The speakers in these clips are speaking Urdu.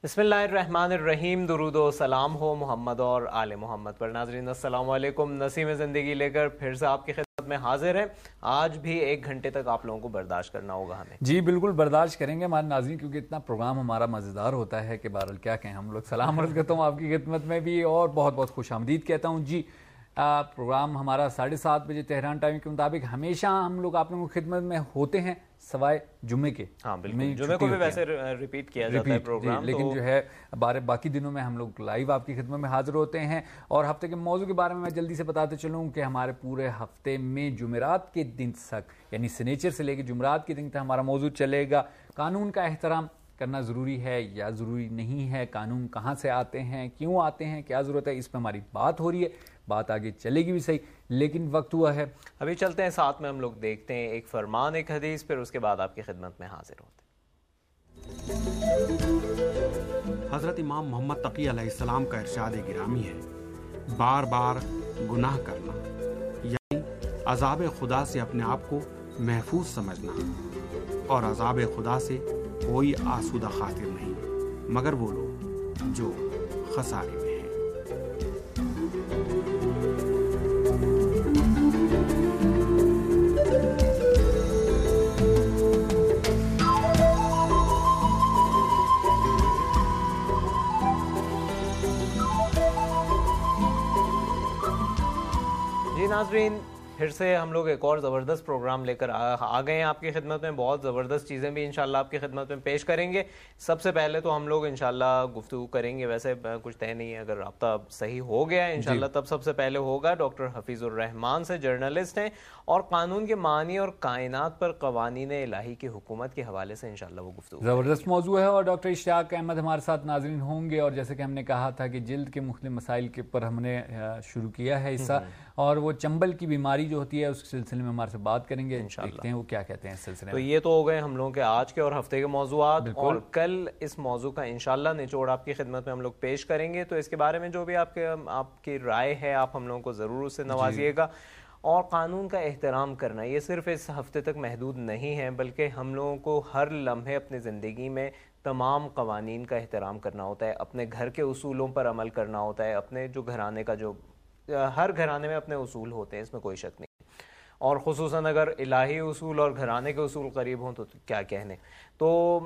बिस्मिल्लाहिर्रहमानिर्रहीम। दुरूद व सलाम हो मोहम्मद और आले मोहम्मद पर। नाज़रीन अस्सलाम वालेकुम। नसीम ज़िंदगी लेकर फिर से आपकी खिदमत में हाजिर हैं। आज भी 1 घंटे तक आप लोगों को बर्दाश्त करना होगा हमें। जी बिल्कुल बर्दाश्त करेंगे हमारे नाज़रीन, क्योंकि इतना प्रोग्राम हमारा मज़ेदार होता है कि बहरहाल क्या कहें। हम लोग सलाम अर्ज़ करता हूँ आपकी खिदमत में भी और बहुत बहुत खुश आमदीद कहता हूँ। जी प्रोग्राम हमारा 7:30 बजे तेहरान टाइम के मुताबिक हमेशा हम लोग आप लोगों की खिदमत में होते हैं, सवाए जुम्मे के। हाँ बिल्कुल, जुम्मे को भी वैसे रिपीट किया जाता है प्रोग्राम, लेकिन जो है बाकी दिनों में हम लोग लाइव आपकी खिदमत में हाजिर होते हैं। और हफ्ते के मौजू के बारे में मैं जल्दी से बताते चलूँ कि हमारे पूरे हफ्ते में जुमेरात के दिन तक, यानी सनीचर से लेकर जुमेरात के दिन तक हमारा मौजू चलेगा कानून का एहतराम करना ज़रूरी है या ज़रूरी नहीं है, कानून कहाँ से आते हैं, क्यों आते हैं, क्या ज़रूरत है, इस पर हमारी बात हो रही है। बात आगे चलेगी भी सही, लेकिन वक्त हुआ है अभी चलते हैं। साथ में हम लोग देखते हैं एक फरमान एक हदीस, फिर उसके बाद आपकी खिदमत में हाजिर होते हैं। हज़रत इमाम मोहम्मद तकी अलैहिस्सलाम का इरशाद गिरामी है, बार बार गुनाह करना यानी अज़ाब खुदा से अपने आप को महफूज समझना, और अज़ाब खुदा से कोई आसूदा खातिर नहीं मगर वो लोग जो खसारे में हैं। जी नाज़रीन, फिर से हम लोग एक और ज़बरदस्त प्रोग्राम लेकर आ गए हैं आपकी खिदमत में। बहुत ज़बरदस्त चीज़ें भी इंशाल्लाह आपकी खिदमत में पेश करेंगे। सबसे पहले तो हम लोग इंशाल्लाह गुफ्तगू करेंगे, वैसे कुछ तय नहीं है, अगर राब्ता सही हो गया है इंशाल्लाह तब सबसे पहले होगा डॉक्टर हफीज़ुर रहमान से, जर्नलिस्ट हैं और कानून के मानी और कायनात पर कवानीन इलाही की हुकूमत के हवाले से इंशाल्लाह वो गुफ्तगू ज़बरदस्त मौजू है। और डॉक्टर इश्तियाक अहमद हमारे साथ नाज़रीन होंगे। और जैसे कि हमने कहा था कि जिल्द के मुख्तलिफ मसाइल के ऊपर हमने शुरू किया है हिस्सा, और वो चंबल की बीमारी जो होती है उस सिलसिले में हमारे से बात करेंगे। देखते हैं वो क्या कहते हैं इस सिलसिले में। तो ये तो हो गए हम लोगों के आज के और हफ्ते के मौजूआत, और कल इस मौजू का इंशाल्लाह निचोड़ आपकी खिदमत में हम लोग पेश करेंगे। तो इसके बारे में जो भी आपकी राय है आप हम लोगों को ज़रूर उससे नवाजिएगा। और कानून का एहतराम करना ये सिर्फ इस हफ्ते तक महदूद नहीं है, बल्कि हम लोगों को हर लम्हे अपनी ज़िंदगी में तमाम कवानीन का एहतराम करना होता है, अपने घर के उसूलों पर अमल करना होता है, अपने जो घराने का जो हर घराने में अपने उसूल होते हैं, इसमें कोई शक नहीं। और ख़ुसूसन अगर इलाही उसूल और घराने के उसूल करीब हों तो क्या कहने। तो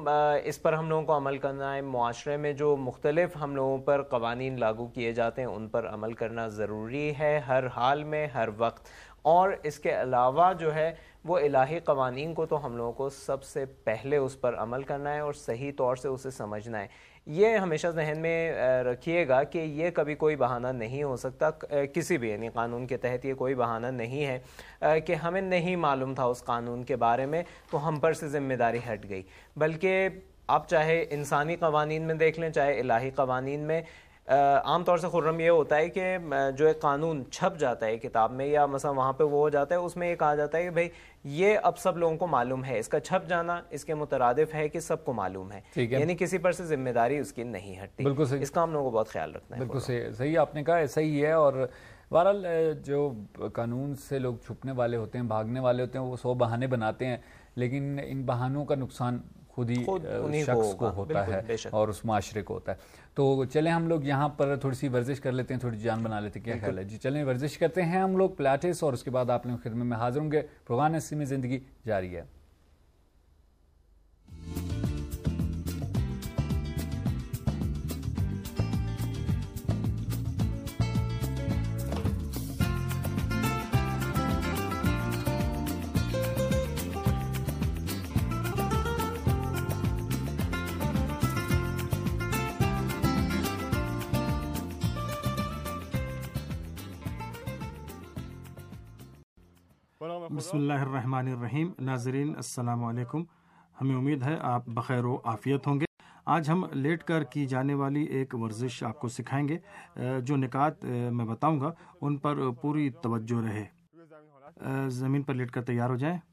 इस पर हम लोगों को अमल करना है। मुआशरे में जो मुख्तलिफ हम लोगों पर कवानीन लागू किए जाते हैं उन पर अमल करना ज़रूरी है हर हाल में, हर वक्त। और इसके अलावा जो है वो इलाही कवानीन को तो हम लोगों को सबसे पहले उस पर अमल करना है और सही तौर से उसे समझना है। ये हमेशा जहन में रखिएगा कि ये कभी कोई बहाना नहीं हो सकता किसी भी, यानी कानून के तहत ये कोई बहाना नहीं है कि हमें नहीं मालूम था उस कानून के बारे में तो हम पर से जिम्मेदारी हट गई। बल्कि आप चाहे इंसानी कवानीन में देख लें चाहे इलाही कवानीन में, आम तौर से खुर्रम ये होता है कि जो एक कानून छप जाता है किताब में या मसला वहाँ पे वो हो जाता है, उसमें ये कहा जाता है कि भाई ये अब सब लोगों को मालूम है। इसका छप जाना इसके मुतरादिफ है कि सबको मालूम है, यानी किसी पर से जिम्मेदारी उसकी नहीं हटती। बिल्कुल सही। इसका हम लोगों को बहुत ख्याल रखना है। बिल्कुल सही आपने कहा, ऐसा ही है। और बहरहाल जो कानून से लोग छुपने वाले होते हैं, भागने वाले होते हैं, वो 100 बहाने बनाते हैं, लेकिन इन बहानों का नुकसान खुद ही शख्स को होता है और उस माशरे को होता है। तो चलें हम लोग यहाँ पर थोड़ी सी वर्जिश कर लेते हैं, थोड़ी जान बना लेते हैं, क्या ख्याल है? जी चलें वर्जिश करते हैं हम लोग पिलाटेस, और उसके बाद आप लोगों की खिदमत में हाजिर होंगे। प्रोग्राम नसीम ज़िंदगी जारी है। बिस्मिल्लाहिर्रहमानिर्रहीम। नाज़रीन अस्सलामु अलैकुम। हमें उम्मीद है आप बखैर व आफ़ियत होंगे। आज हम लेट कर की जाने वाली एक वर्जिश आपको सिखाएंगे। जो निकात मैं बताऊंगा उन पर पूरी तवज्जो रहे। ज़मीन पर लेट कर तैयार हो जाएं।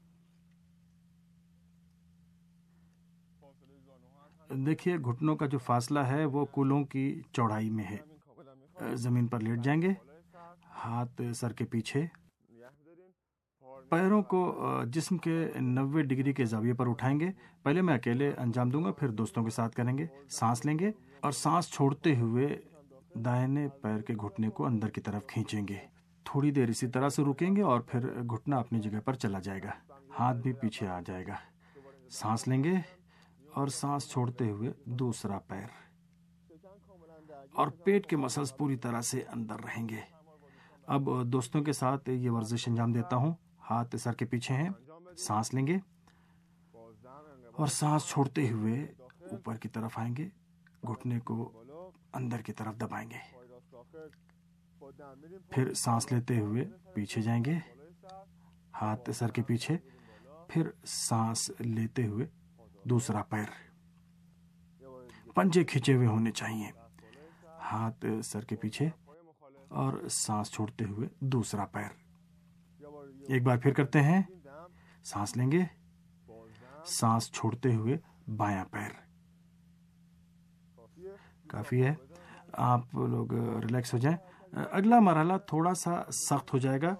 देखिए घुटनों का जो फासला है वो कूलों की चौड़ाई में है। ज़मीन पर लेट जाएंगे, हाथ सर के पीछे, पैरों को जिस्म के 90 डिग्री के ज़ाविये पर उठाएंगे। पहले मैं अकेले अंजाम दूंगा, फिर दोस्तों के साथ करेंगे। सांस लेंगे, اور سانس چھوڑتے ہوئے دائیں پیر کے گھٹنے کو اندر کی طرف کھینچیں گے. تھوڑی دیر اسی طرح سے رکیں گے اور پھر گھٹنا اپنی جگہ پر چلا جائے گا, ہاتھ بھی پیچھے آ جائے گا. سانس لیں گے اور سانس چھوڑتے ہوئے دوسرا پیر, اور پیٹ کے مسلز پوری طرح سے اندر رہیں گے. اب دوستوں کے ساتھ یہ ورزش انجام دیتا ہوں. ہاتھ سر کے پیچھے ہیں, سانس لیں گے اور سانس چھوڑتے ہوئے اوپر کی طرف آئیں گے, گھٹنے کو اندر کی طرف دبائیں گے. پھر سانس لیتے ہوئے پیچھے جائیں گے, ہاتھ سر کے پیچھے. پھر سانس لیتے ہوئے دوسرا پیر, پنجے کھینچے ہوئے ہونے چاہیے, ہاتھ سر کے پیچھے اور سانس چھوڑتے ہوئے دوسرا پیر. ایک بار پھر کرتے ہیں. سانس لیں گے, سانس چھوڑتے ہوئے بایاں پیر. کافی ہے, آپ لوگ ریلیکس ہو جائیں. اگلا مرحلہ تھوڑا سا سخت ہو جائے گا.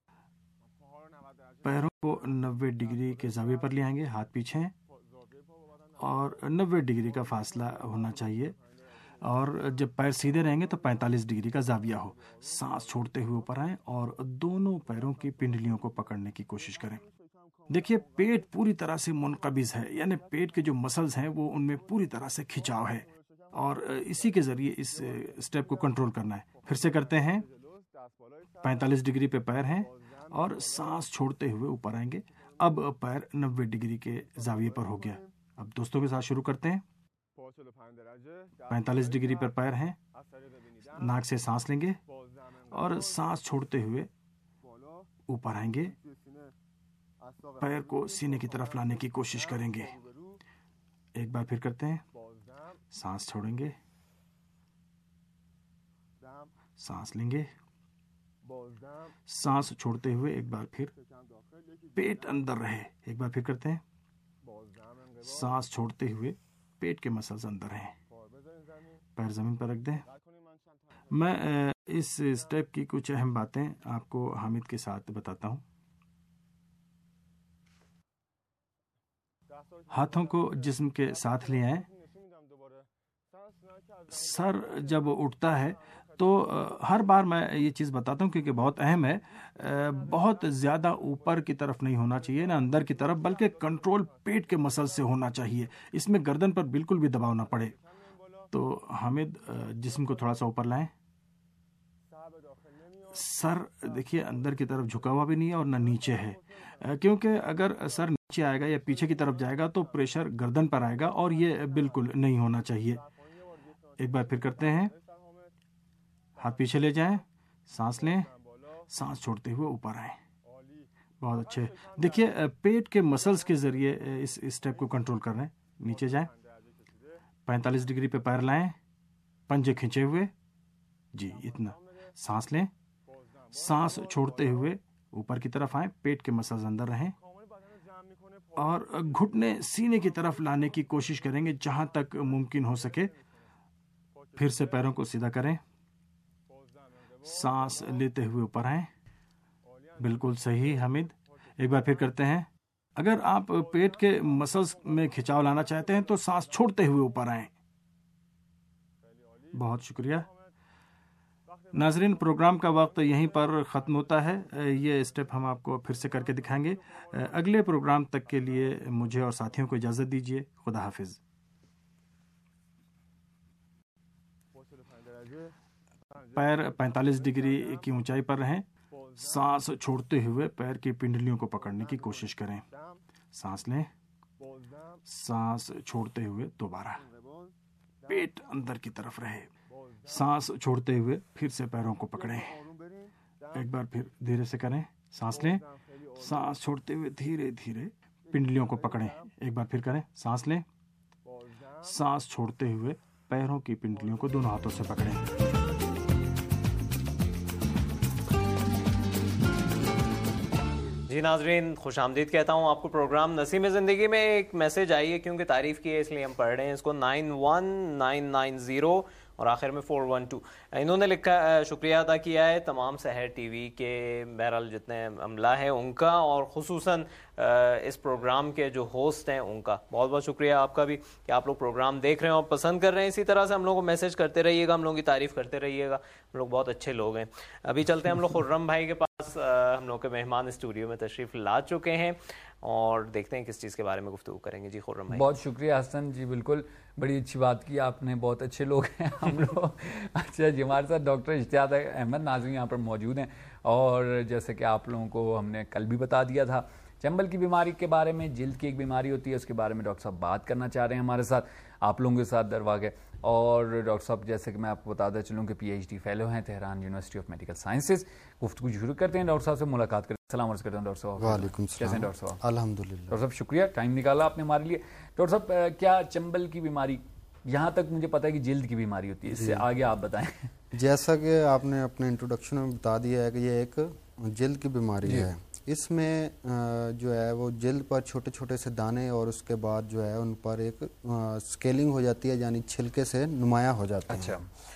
پیروں کو 90 ڈگری کے زاویے پر لے آئیں گے, ہاتھ پیچھے ہیں اور 90 ڈگری کا فاصلہ ہونا چاہیے. اور جب پیر سیدھے رہیں گے تو 45 ڈگری کا زاویہ ہو. سانس چھوڑتے ہوئے اوپر آئیں اور دونوں پیروں کی پنڈلیوں کو پکڑنے کی کوشش کریں. دیکھیے پیٹ پوری طرح سے منقبض ہے, یعنی پیٹ کے جو مسلز ہیں وہ ان میں پوری طرح سے کھچاؤ ہے, اور اسی کے ذریعے اس اسٹیپ کو کنٹرول کرنا ہے. پھر سے کرتے ہیں. 45 ڈگری پہ پیر ہیں اور سانس چھوڑتے ہوئے اوپر آئیں گے. اب پیر 90 ڈگری کے زاویے پر ہو گیا. اب دوستوں کے ساتھ شروع کرتے ہیں. 45 ڈگری پر پیر ہیں, ناک سے سانس لیں گے اور سانس چھوڑتے ہوئے اوپر آئیں گے. پیر کو سینے کی طرف لانے کی کوشش کریں گے. ایک بار پھر کرتے ہیں. سانس چھوڑیں گے, سانس لیں گے, سانس چھوڑتے ہوئے ایک بار پھر پیٹ اندر رہے. ایک بار پھر کرتے ہیں. سانس چھوڑتے ہوئے پیٹ کے مسلز اندر ہیں. پیر زمین پر رکھ دیں. میں اس اسٹیپ کی کچھ اہم باتیں آپ کو حامد کے ساتھ بتاتا ہوں. ہاتھوں کو جسم کے ساتھ لے آئیں. سر جب اٹھتا ہے تو ہر بار میں یہ چیز بتاتا ہوں کیونکہ بہت اہم ہے, بہت زیادہ اوپر کی طرف نہیں ہونا چاہیے نہ اندر کی طرف, بلکہ کنٹرول پیٹ کے مسل سے ہونا چاہیے. اس میں گردن پر بالکل بھی دباؤ نہ پڑے. تو حامد جسم کو تھوڑا سا اوپر لائیں. سر دیکھیے اندر کی طرف جھکا ہوا بھی نہیں ہے اور نہ نیچے ہے, کیونکہ اگر سر نیچے آئے گا یا پیچھے کی طرف جائے گا تو پریشر گردن پر آئے گا اور یہ بالکل نہیں ہونا چاہیے. ایک بار پھر کرتے ہیں. ہاتھ پیچھے لے جائیں, سانس لیں, سانس چھوڑتے ہوئے اوپر آئیں. بہت اچھے. دیکھیے پیٹ کے مسلز کے ذریعے اس اسٹیپ کو کنٹرول کر رہے ہیں. نیچے جائیں, 45 ڈگری پہ پیر لائیں, پنجے کھینچے ہوئے, جی اتنا. سانس لیں, سانس چھوڑتے ہوئے اوپر کی طرف آئیں, پیٹ کے مسلز اندر رہیں اور گھٹنے سینے کی طرف لانے کی کوشش کریں گے جہاں تک ممکن ہو سکے. پھر سے پیروں کو سیدھا کریں, سانس لیتے ہوئے اوپر آئیں. بالکل صحیح حمید. ایک بار پھر کرتے ہیں. اگر آپ پیٹ کے مسلز میں کھچاؤ لانا چاہتے ہیں تو سانس چھوڑتے ہوئے اوپر آئیں. بہت شکریہ. ناظرین پروگرام کا وقت یہیں پر ختم ہوتا ہے. یہ اسٹیپ ہم آپ کو پھر سے کر کے دکھائیں گے. اگلے پروگرام تک کے لیے مجھے اور ساتھیوں کو اجازت دیجیے. خدا حافظ. پیر 45 ڈگری کی اونچائی پر رہیں. سانس چھوڑتے ہوئے پیر کی پنڈلیوں کو پکڑنے کی کوشش کریں. سانس لیں, سانس چھوڑتے ہوئے دوبارہ, پیٹ اندر کی طرف رہے. سانس چھوڑتے ہوئے پھر سے پیروں کو پکڑیں. ایک بار پھر دھیرے سے کریں. سانس لیں, سانس چھوڑتے ہوئے دھیرے دھیرے پنڈلیوں کو پکڑیں. ایک بار پھر کریں. سانس لیں, سانس چھوڑتے ہوئے پیروں کی پنڈلیوں کو دونوں ہاتھوں سے پکڑیں. جی ناظرین خوش آمدید کہتا ہوں آپ کو. پروگرام نسیم زندگی میں ایک میسج آئی ہے, کیونکہ تعریف کی ہے اس لیے ہم پڑھ رہے ہیں اس کو. 91990 اور آخر میں 412. انہوں نے لکھا شکریہ ادا کیا ہے تمام سحر ٹی وی کے بہرحال جتنے عملہ ہیں ان کا، اور خصوصاً اس پروگرام کے جو ہوسٹ ہیں ان کا. بہت بہت شکریہ آپ کا بھی کہ آپ لوگ پروگرام دیکھ رہے ہیں اور پسند کر رہے ہیں. اسی طرح سے ہم لوگوں کو میسج کرتے رہیے گا، ہم لوگوں کی تعریف کرتے رہیے گا، ہم لوگ بہت اچھے لوگ ہیں. ابھی چلتے ہیں ہم لوگ خرم بھائی کے پاس. ہم لوگ کے مہمان اسٹوڈیو میں تشریف لا چکے ہیں اور دیکھتے ہیں کس چیز کے بارے میں گفتگو کریں گے. جی خرم بھائی. بہت شکریہ حسن جی، بالکل بڑی اچھی بات کی آپ نے، بہت اچھے لوگ ہیں ہم لوگ. اچھا جی، ہمارے ساتھ ڈاکٹر اشتیاق احمد ناظرین یہاں پر موجود ہیں، اور جیسے کہ آپ لوگوں کو ہم نے کل بھی بتا دیا تھا چنبل کی بیماری کے بارے میں، جلد کی ایک بیماری ہوتی ہے اس کے بارے میں ڈاکٹر صاحب بات کرنا چاہ رہے ہیں ہمارے ساتھ، آپ لوگوں کے ساتھ درواقع. اور ڈاکٹر صاحب جیسے کہ میں آپ کو بتاتا چلوں کہ پی ایچ ڈی فیلو ہیں Tehran university of medical sciences. گفتگو شروع کرتے ہیں، ڈاکٹر صاحب سے ملاقات کرتے ہیں. السلام علیکم کرتا ہوں ڈاکٹر صاحب. وعلیکم السلام. کیسے ہیں ڈاکٹر صاحب؟ الحمدللہ. ڈاکٹر صاحب شکریہ، ٹائم نکالا آپ نے ہمارے لیے. ڈاکٹر صاحب کیا چنبل کی بیماری، یہاں تک مجھے پتا ہے کہ جلد کی بیماری ہوتی ہے، اس سے آگے آپ بتائیں. جیسا کہ آپ نے اپنے انٹروڈکشن میں بتا دیا ہے کہ یہ ایک جلد کی بیماری ہے. اس میں جو ہے وہ جلد پر چھوٹے چھوٹے سے دانے، اور اس کے بعد جو ہے ان پر ایک سکیلنگ ہو جاتی ہے، یعنی چھلکے سے نمایاں ہو جاتے ہیں.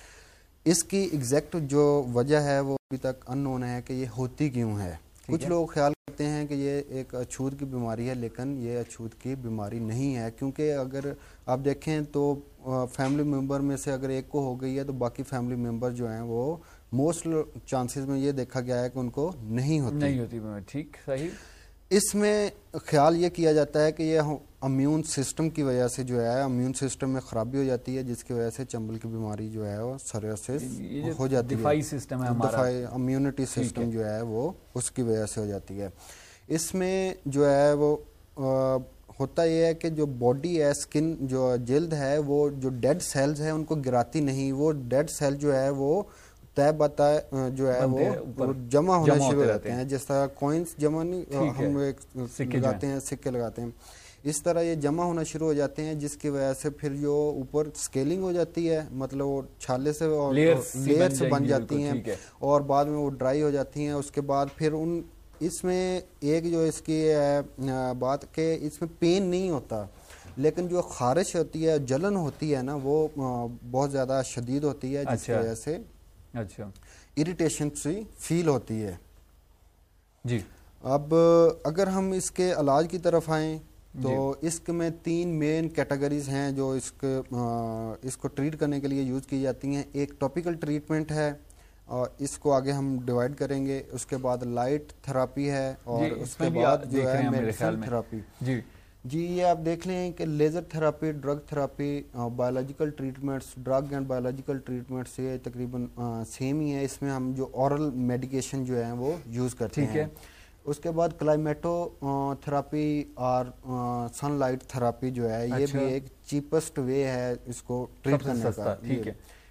اس کی ایگزیکٹ جو وجہ ہے وہ ابھی تک ان نون ہے کہ یہ ہوتی کیوں ہے. کچھ لوگ خیال کرتے ہیں کہ یہ ایک اچھوت کی بیماری ہے، لیکن یہ اچھوت کی بیماری نہیں ہے، کیونکہ اگر آپ دیکھیں تو فیملی ممبر میں سے اگر ایک کو ہو گئی ہے تو باقی فیملی ممبر جو ہیں وہ موسٹ چانسز میں یہ دیکھا گیا ہے کہ ان کو نہیں ہوتی. ٹھیک، صحیح. اس میں خیال یہ کیا جاتا ہے کہ یہ امیون سسٹم کی وجہ سے جو ہے امیون سسٹم میں خرابی ہو جاتی ہے، جس کی وجہ سے چنبل کی بیماری جو ہے وہ سوریاسس ہو جاتی ہے. دفاعی سسٹم ہے ہمارا، دفاعی امیونٹی سسٹم جو ہے وہ اس کی وجہ سے ہو جاتی ہے. اس میں جو ہے وہ ہوتا یہ ہے کہ جو باڈی ہے، سکن جو جلد ہے، وہ جو ڈیڈ سیلز ہیں ان کو گراتی نہیں. وہ ڈیڈ سیل جو ہے وہ طے بتا جو ہے وہ جمع ہونا شروع ہو جاتے ہیں. جس طرح کوئنس جمع نہیں ہم لگاتے ہیں، سکے لگاتے ہیں، اس طرح یہ جمع ہونا شروع ہو جاتے ہیں، جس کی وجہ سے پھر جو اوپر سکیلنگ ہو جاتی ہے، مطلب وہ چھالے سے لیئر سے بن جاتی ہیں، اور بعد میں وہ ڈرائی ہو جاتی ہیں. اس کے بعد پھر اس میں ایک جو اس کی بات کہ اس میں پین نہیں ہوتا، لیکن جو خارش ہوتی ہے، جلن ہوتی ہے نا، وہ بہت زیادہ شدید ہوتی ہے، جس کی وجہ سے اریٹیشن سی فیل ہوتی ہے. جی اب اگر ہم اس کے علاج کی طرف آئیں تو اس میں 3 مین کیٹیگریز ہیں جو اس کو ٹریٹ کرنے کے لیے یوز کی جاتی ہیں. ایک ٹاپیکل ٹریٹمنٹ ہے، اور اس کو آگے ہم ڈیوائڈ کریں گے. اس کے بعد لائٹ تھراپی ہے، اور اس کے بعد جو ہے میڈیسن تھراپی. جی یہ آپ دیکھ لیں کہ laser therapy, drug therapy, biological treatments, drug and biological treatments یہ تقریباً سیم ہی ہے. اس میں ہم جو اورل میڈیکیشن جو ہیں وہ یوز کرتے ہیں. اس کے بعد کلائمیٹو تھراپی اور سن لائٹ تھراپی جو ہے یہ بھی ایک چیپسٹ وے ہے اس کو ٹریٹ کرنے کا. ٹھیک ہے.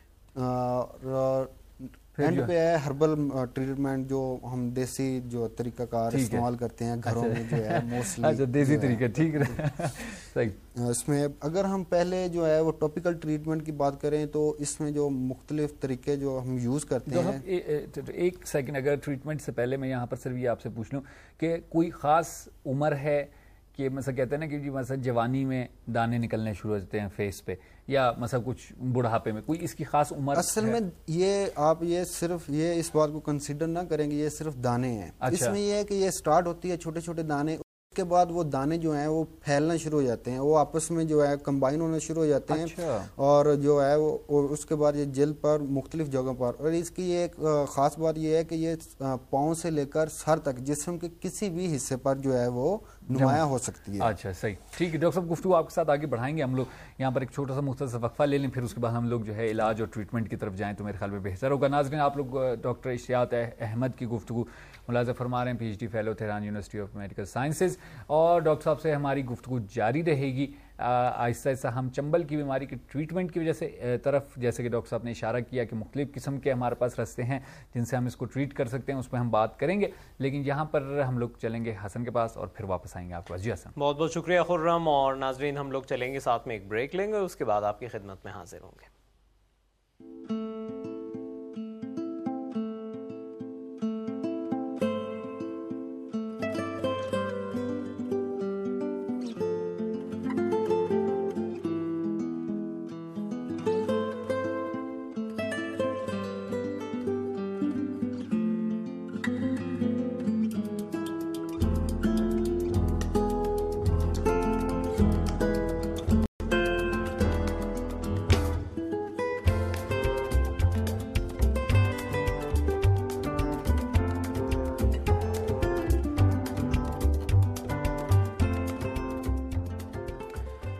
اینڈ پہ ہے ہربل ٹریٹمنٹ، جو ہم دیسی جو طریقہ کار استعمال کرتے ہیں گھروں میں جو ہے موسٹلی دیسی طریقہ. ٹھیک ہے. اس میں اگر ہم پہلے جو ہے وہ ٹاپیکل ٹریٹمنٹ کی بات کریں تو اس میں جو مختلف طریقے جو ہم یوز کرتے ہیں. ایک سیکنڈ، اگر ٹریٹمنٹ سے پہلے میں یہاں پر صرف یہ آپ سے پوچھ لوں کہ کوئی خاص عمر ہے کہ مثلا کہتے ہیں نا کہ جی مثلا جوانی میں دانے نکلنے شروع ہو جاتے ہیں فیس پہ، یا مثلا کچھ بڑھاپے میں، کوئی اس کی خاص عمر؟ اصل میں یہ آپ یہ صرف یہ اس بات کو کنسیڈر نہ کریں گے یہ صرف دانے ہیں. اس میں یہ ہے کہ یہ سٹارٹ ہوتی ہے چھوٹے چھوٹے دانے، اس کے بعد وہ دانے جو ہیں وہ پھیلنا شروع ہو جاتے ہیں، وہ آپس میں جو ہے کمبائن ہونا شروع ہو جاتے ہیں، اور جو ہے وہ اس کے بعد یہ جلد پر مختلف جگہوں پر. اور اس کی ایک خاص بات یہ ہے کہ یہ پاؤں سے لے کر سر تک جسم کے کسی بھی حصے پر جو ہے وہ نمایاں ہو سکتی ہے. اچھا صحیح، ٹھیک ہے. ڈاکٹر صاحب گفتگو آپ کے ساتھ آگے بڑھائیں گے. ہم لوگ یہاں پر ایک چھوٹا سا مختصر وقفہ لے لیں، پھر اس کے بعد ہم لوگ جو ہے علاج اور ٹریٹمنٹ کی طرف جائیں تو میرے خیال میں بہتر ہوگا. ناظرین آپ لوگ ڈاکٹر اشتیاق احمد کی گفتگو ملاحظہ فرما رہے ہیں، P H D fellow Tehran university of medical sciences, اور ڈاکٹر صاحب سے ہماری گفتگو جاری رہے گی. آہستہ آہستہ ہم چنبل کی بیماری کے ٹریٹمنٹ کی وجہ سے طرف، جیسے کہ ڈاکٹر صاحب نے اشارہ کیا کہ مختلف قسم کے ہمارے پاس راستے ہیں جن سے ہم اس کو ٹریٹ کر سکتے ہیں، اس پہ ہم بات کریں گے. لیکن یہاں پر ہم لوگ چلیں گے حسن کے پاس اور پھر واپس آئیں گے آپ کے پاس. جی حسن. بہت بہت شکریہ خرم. اور ناظرین ہم لوگ چلیں گے ساتھ میں ایک بریک لیں گے، اس کے بعد آپ کی خدمت میں حاضر ہوں گے.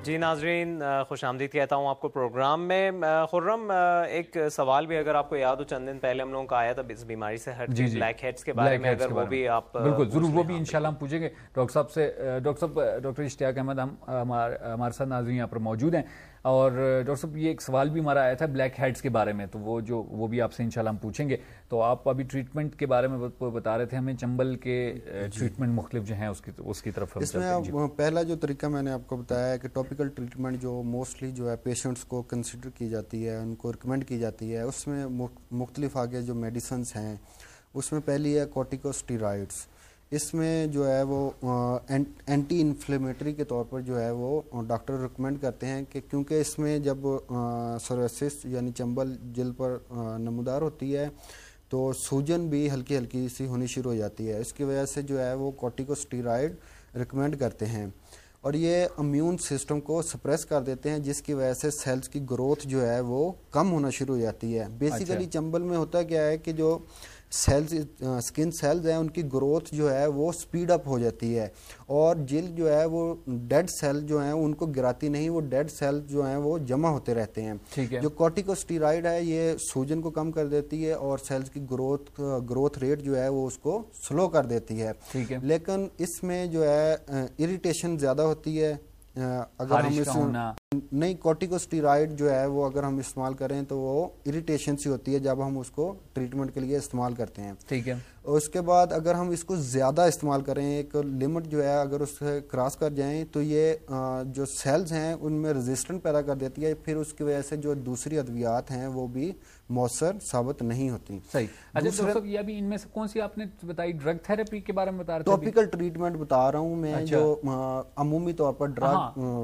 جی ناظرین خوش آمدید کہتا ہوں آپ کو پروگرام میں. خرم ایک سوال بھی اگر آپ کو یاد ہو چند دن پہلے ہم لوگوں کا آیا تھا اس بیماری سے ہٹ کے بلیک ہیڈز کے بارے میں, اگر وہ بھی آپ بالکل ضرور وہ بھی انشاءاللہ ہم پوچھیں گے ڈاکٹر صاحب سے. ڈاکٹر اشتیاق احمد ہمارے ساتھ ناظرین یہاں پر موجود ہیں, اور ڈاکٹر صاحب یہ ایک سوال بھی ہمارا آیا تھا بلیک ہیڈز کے بارے میں, تو وہ بھی آپ سے انشاءاللہ ہم پوچھیں گے. تو آپ ابھی ٹریٹمنٹ کے بارے میں بتا رہے تھے ہمیں, چنبل کے ٹریٹمنٹ مختلف جو ہیں اس کی طرف. اس میں پہلا جو طریقہ میں نے آپ کو بتایا ہے کہ ٹاپیکل ٹریٹمنٹ جو موسٹلی جو ہے پیشنٹس کو کنسیڈر کی جاتی ہے, ان کو ریکمینڈ کی جاتی ہے, اس میں مختلف آگے جو میڈیسنس ہیں اس میں پہلی ہے کورٹیکوسٹیرائڈس. اس میں جو ہے وہ اینٹی انفلیمیٹری کے طور پر جو ہے وہ ڈاکٹر ریکمینڈ کرتے ہیں کہ کیونکہ اس میں جب سوریاسس یعنی چنبل جلد پر نمودار ہوتی ہے تو سوجن بھی ہلکی ہلکی سی ہونی شروع ہو جاتی ہے. اس کی وجہ سے جو ہے وہ کورٹیکوسٹیرائڈ ریکمینڈ کرتے ہیں, اور یہ امیون سسٹم کو سپریس کر دیتے ہیں, جس کی وجہ سے سیلز کی گروتھ جو ہے وہ کم ہونا شروع ہو جاتی ہے. بیسیکلی چنبل میں ہوتا کیا ہے کہ جو سیلز اسکن سیلز ہیں ان کی گروتھ جو ہے وہ سپیڈ اپ ہو جاتی ہے, اور جلد جو ہے وہ ڈیڈ سیل جو ہیں ان کو گراتی نہیں, وہ ڈیڈ سیل جو ہیں وہ جمع ہوتے رہتے ہیں. جو کورٹیکوسٹیرائڈ ہے یہ سوجن کو کم کر دیتی ہے اور سیلز کی گروتھ ریٹ جو ہے وہ اس کو سلو کر دیتی ہے. لیکن اس میں جو ہے اریٹیشن زیادہ ہوتی ہے. اگر ہم نہیں کورٹیکوسٹیرائڈ جو ہے وہ اگر ہم استعمال کریں تو وہ اریٹیشن سی ہوتی ہے جب ہم اس کو ٹریٹمنٹ کے لیے استعمال کرتے ہیں. ٹھیک ہے. اس کے بعد اگر ہم اس کو زیادہ استعمال کریں, ایک لمٹ جو ہے اگر اس سے کراس کر جائیں تو یہ جو سیلز ہیں ان میں ریزسٹنٹ پیدا کر دیتی ہے, پھر اس کی وجہ سے جو دوسری ادویات ہیں وہ بھی مؤثر ثابت نہیں ہوتی. صحیح. اچھا ڈاکٹر صاحب یہ بھی ان میں سے کون سی آپ نے بتائی ڈرگ تھراپی کے بارے میں بتا رہے تھے؟ ٹاپیکل ٹریٹمنٹ بتا رہا ہوں میں, جو عمومی طور پر ڈرگ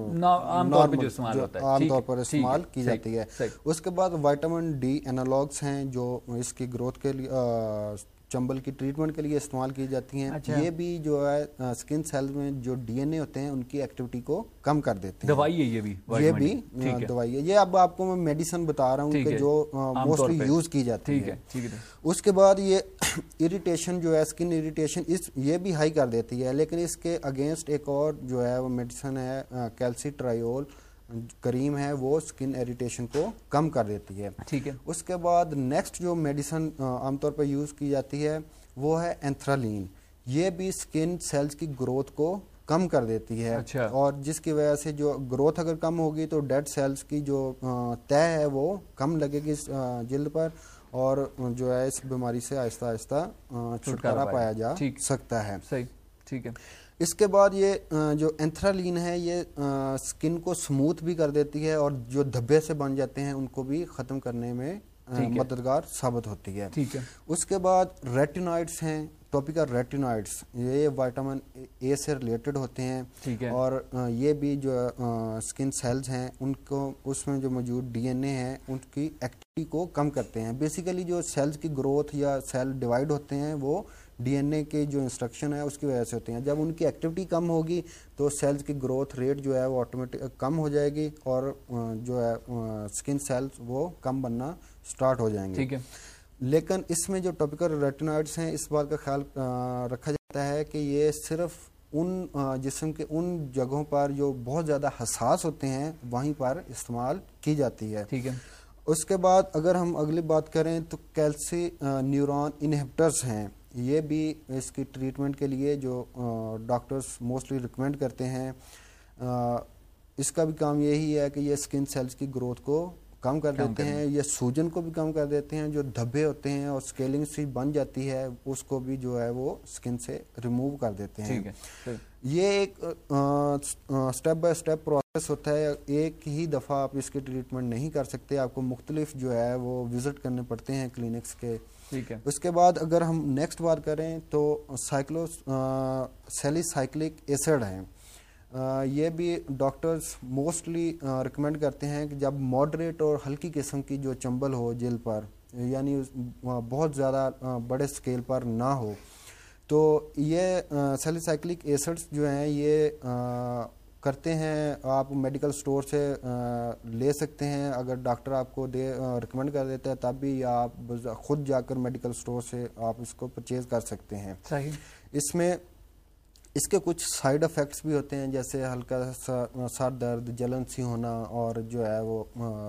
عام طور پر جو استعمال ہوتا ہے, عام طور پر استعمال کی جاتی ہے. اس کے بعد وائٹامن ڈی اینالاگس ہیں جو اس کی گروتھ کے لیے چنبل کی ٹریٹمنٹ کے لیے استعمال کی جاتی ہیں. یہ بھی جو ہے اسکن سیلز میں جو ڈی این اے ہوتے ہیں ان کی ایکٹیویٹی کو کم کر دیتے ہیں. دوائی ہے یہ بھی دوائی ہے. یہ اب آپ کو میں میڈیسن بتا رہا ہوں کہ جو موسٹلی یوز کی جاتی ہے. اس کے بعد یہ اریٹیشن جو ہے اسکن اریٹیشن یہ بھی ہائی کر دیتی ہے, لیکن اس کے اگینسٹ ایک اور جو ہے وہ میڈیسن ہے کیلسی ٹرائیول کریم ہے, وہ سکن ایریٹیشن کو کم کر دیتی ہے. ٹھیک ہے. اس کے بعد نیکسٹ جو میڈیسن عام طور پر یوز کی جاتی ہے وہ ہے اینتھرالین. یہ بھی سکن سیلز کی گروتھ کو کم کر دیتی ہے. اور جس کی وجہ سے جو گروتھ اگر کم ہوگی تو ڈیڈ سیلز کی جو طے ہے وہ کم لگے گی جلد پر, اور جو ہے اس بیماری سے آہستہ آہستہ چھٹکارا پایا جا سکتا ہے. صحیح. ٹھیک ہے. اس کے بعد یہ جو اینتھرالین ہے یہ سکن کو سموتھ بھی کر دیتی ہے, اور جو دھبے سے بن جاتے ہیں ان کو بھی ختم کرنے میں مددگار ثابت ہوتی ہے. ٹھیک ہے. اس کے بعد ریٹینائڈس ہیں, ٹاپیکل ریٹینائڈس, یہ وائٹامن اے سے ریلیٹڈ ہوتے ہیں. اور یہ بھی جو سکن سیلز ہیں ان کو اس میں جو موجود ڈی این اے ہے ان کی ایکٹیویٹی کو کم کرتے ہیں. بیسیکلی جو سیلز کی گروتھ یا سیل ڈیوائڈ ہوتے ہیں وہ ڈی این اے کے جو انسٹرکشن ہے اس کی وجہ سے ہوتے ہیں. جب ان کی ایکٹیویٹی کم ہوگی تو سیلز کی گروتھ ریٹ جو ہے وہ آٹومیٹک کم ہو جائے گی, اور جو ہے سکن سیلز وہ کم بننا سٹارٹ ہو جائیں گے. ٹھیک ہے. لیکن اس میں جو ٹاپیکل ریٹینائڈس ہیں اس بات کا خیال رکھا جاتا ہے کہ یہ صرف ان جسم کے ان جگہوں پر جو بہت زیادہ حساس ہوتے ہیں وہیں پر استعمال کی جاتی ہے. ٹھیک ہے. اس کے بعد اگر ہم اگلی بات کریں تو کیلسی نیورون انہیبٹرز ہیں, یہ بھی اس کی ٹریٹمنٹ کے لیے جو ڈاکٹرز موسٹلی ریکمینڈ کرتے ہیں. اس کا بھی کام یہی ہے کہ یہ اسکن سیلز کی گروتھ کو کم کر دیتے ہیں, یہ سوجن کو بھی کم کر دیتے ہیں, جو دھبے ہوتے ہیں اور اسکیلنگ سی بن جاتی ہے اس کو بھی جو ہے وہ اسکن سے ریموو کر دیتے ہیں. یہ ایک سٹیپ بائی سٹیپ پروسیس ہوتا ہے, ایک ہی دفعہ آپ اس کی ٹریٹمنٹ نہیں کر سکتے, آپ کو مختلف جو ہے وہ وزٹ کرنے پڑتے ہیں کلینکس کے. اس کے بعد اگر ہم نیکسٹ بات کریں تو سیلیسائکلک ایسڈ ہیں, یہ بھی ڈاکٹرز موسٹلی ریکمینڈ کرتے ہیں کہ جب ماڈریٹ اور ہلکی قسم کی جو چنبل ہو جلد پر, یعنی بہت زیادہ بڑے اسکیل پر نہ ہو, تو یہ سیلیسائکلک ایسڈز جو ہیں یہ کرتے ہیں آپ میڈیکل سٹور سے لے سکتے ہیں. اگر ڈاکٹر آپ کو ریکمینڈ کر دیتا ہے تب بھی, یا آپ خود جا کر میڈیکل سٹور سے آپ اس کو پرچیز کر سکتے ہیں. صحیح. اس میں اس کے کچھ سائیڈ افیکٹس بھی ہوتے ہیں، جیسے ہلکا سا سر درد، جلن سی ہونا، اور جو ہے وہ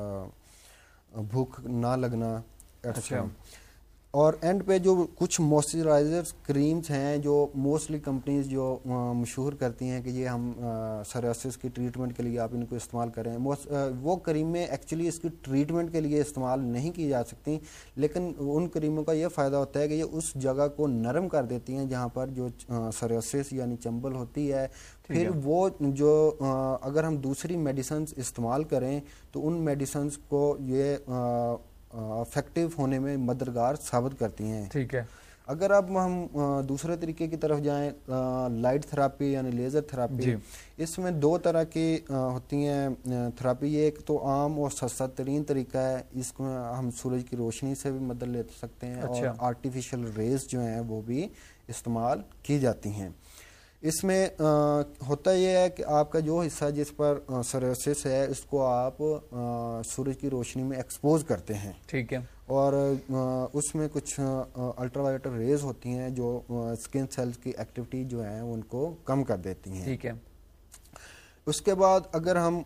بھوک نہ لگنا. اچھا. اور اینڈ پہ جو کچھ موئسچرائزر کریمز ہیں جو موسٹلی کمپنیز جو مشہور کرتی ہیں کہ یہ ہم سوریاسس کی ٹریٹمنٹ کے لیے آپ ان کو استعمال کریں، وہ کریمیں ایکچولی اس کی ٹریٹمنٹ کے لیے استعمال نہیں کی جا سکتی، لیکن ان کریموں کا یہ فائدہ ہوتا ہے کہ یہ اس جگہ کو نرم کر دیتی ہیں جہاں پر جو سوریاسس یعنی چنبل ہوتی ہے. پھر وہ جو اگر ہم دوسری میڈیسنز استعمال کریں تو ان میڈیسنز کو یہ افیکٹو ہونے میں مددگار ثابت کرتی ہیں. ٹھیک ہے. اگر اب ہم دوسرے طریقے کی طرف جائیں، لائٹ تھراپی یعنی لیزر تھراپی، اس میں دو طرح کی ہوتی ہیں تھراپی. ایک تو عام اور سستا ترین طریقہ ہے، اس کو ہم سورج کی روشنی سے بھی مدد لے سکتے ہیں. اور آرٹیفیشل ریز جو ہیں وہ بھی استعمال کی جاتی ہیں. اس میں ہوتا یہ ہے کہ آپ کا جو حصہ جس پر سوریاسس ہے اس کو آپ سورج کی روشنی میں ایکسپوز کرتے ہیں. ٹھیک ہے. اور اس میں کچھ الٹرا وائلٹ ریز ہوتی ہیں جو اسکن سیلز کی ایکٹیویٹی جو ہیں ان کو کم کر دیتی ہیں. ٹھیک ہے. اس کے بعد اگر ہم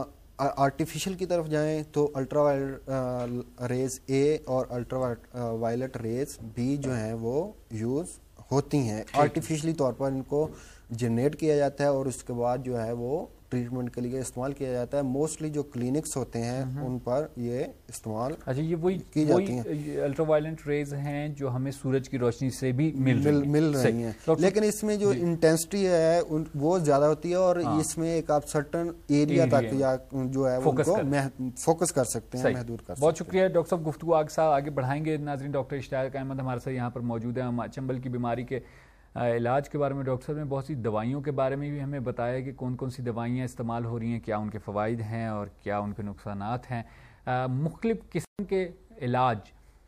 آرٹیفیشل کی طرف جائیں تو الٹرا وائلٹ ریز اے اور الٹرا وائلٹ ریز بی جو ہیں وہ یوز ہوتی ہیں. آرٹیفیشلی طور پر ان کو جنریٹ کیا جاتا ہے اور اس کے بعد جو ہے وہ ٹریٹمنٹ کے لیے استعمال کیا جاتا ہے. موسٹلی جو کلینکس ہوتے ہیں ان پر یہ استعمال کی جاتی ہیں. الٹرا وائلٹ ریز ہیں جو ہمیں سورج کی روشنی سے بھی مل رہی ہیں، لیکن اس میں جو انٹینسٹی ہے وہ زیادہ ہوتی ہے اور اس میں ایک آپ سرٹن ایریا تک یا جو ہے ان کو فوکس کر سکتے ہیں، محدود کر سکتے ہیں. بہت شکریہ ڈاکٹر صاحب. گفتگو آگے بڑھائیں گے. ناظرین، ڈاکٹر اشتیاق احمد ہمارے ساتھ یہاں پر موجود ہیں. چنبل کی بیماری کے علاج کے بارے میں ڈاکٹر صاحب نے بہت سی دوائیوں کے بارے میں بھی ہمیں بتایا کہ کون کون سی دوائیاں استعمال ہو رہی ہیں، کیا ان کے فوائد ہیں اور کیا ان کے نقصانات ہیں. مختلف قسم کے علاج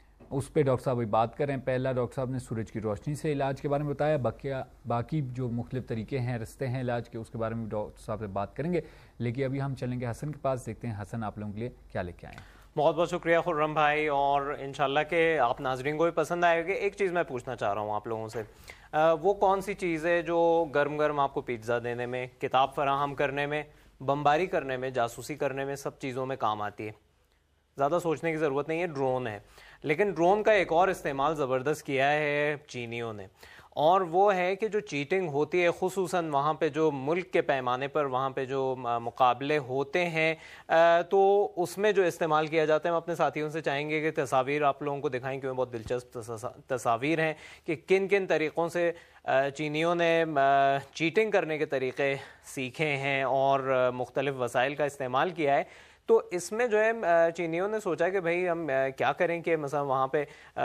اس پہ ڈاکٹر صاحب ابھی بات کر رہے ہیں. پہلا ڈاکٹر صاحب نے سورج کی روشنی سے علاج کے بارے میں بتایا. باقی جو مختلف طریقے ہیں، رستے ہیں علاج کے، اس کے بارے میں ڈاکٹر صاحب سے بات کریں گے. لیکن ابھی ہم چلیں گے حسن کے پاس، دیکھتے ہیں حسن آپ لوگوں کے لیے کیا لے کے آئے ہیں. بہت بہت شکریہ خرم بھائی، اور انشاءاللہ کہ آپ ناظرین کو بھی پسند آئے گی. ایک چیز میں پوچھنا چاہ رہا ہوں آپ لوگوں سے، وہ کون سی چیز ہے جو گرم گرم آپ کو پیزا دینے میں، کتاب فراہم کرنے میں، بمباری کرنے میں، جاسوسی کرنے میں، سب چیزوں میں کام آتی ہے؟ زیادہ سوچنے کی ضرورت نہیں ہے. ڈرون ہے. لیکن ڈرون کا ایک اور استعمال زبردست کیا ہے چینیوں نے، اور وہ ہے کہ جو چیٹنگ ہوتی ہے خصوصاً وہاں پہ جو ملک کے پیمانے پر وہاں پہ جو مقابلے ہوتے ہیں تو اس میں جو استعمال کیا جاتا ہے. ہم اپنے ساتھیوں سے چاہیں گے کہ تصاویر آپ لوگوں کو دکھائیں، کیونکہ بہت دلچسپ تصاویر ہیں کہ کن کن طریقوں سے چینیوں نے چیٹنگ کرنے کے طریقے سیکھے ہیں اور مختلف وسائل کا استعمال کیا ہے. تو اس میں جو ہے چینیوں نے سوچا کہ بھئی ہم کیا کریں کہ مثلا وہاں پہ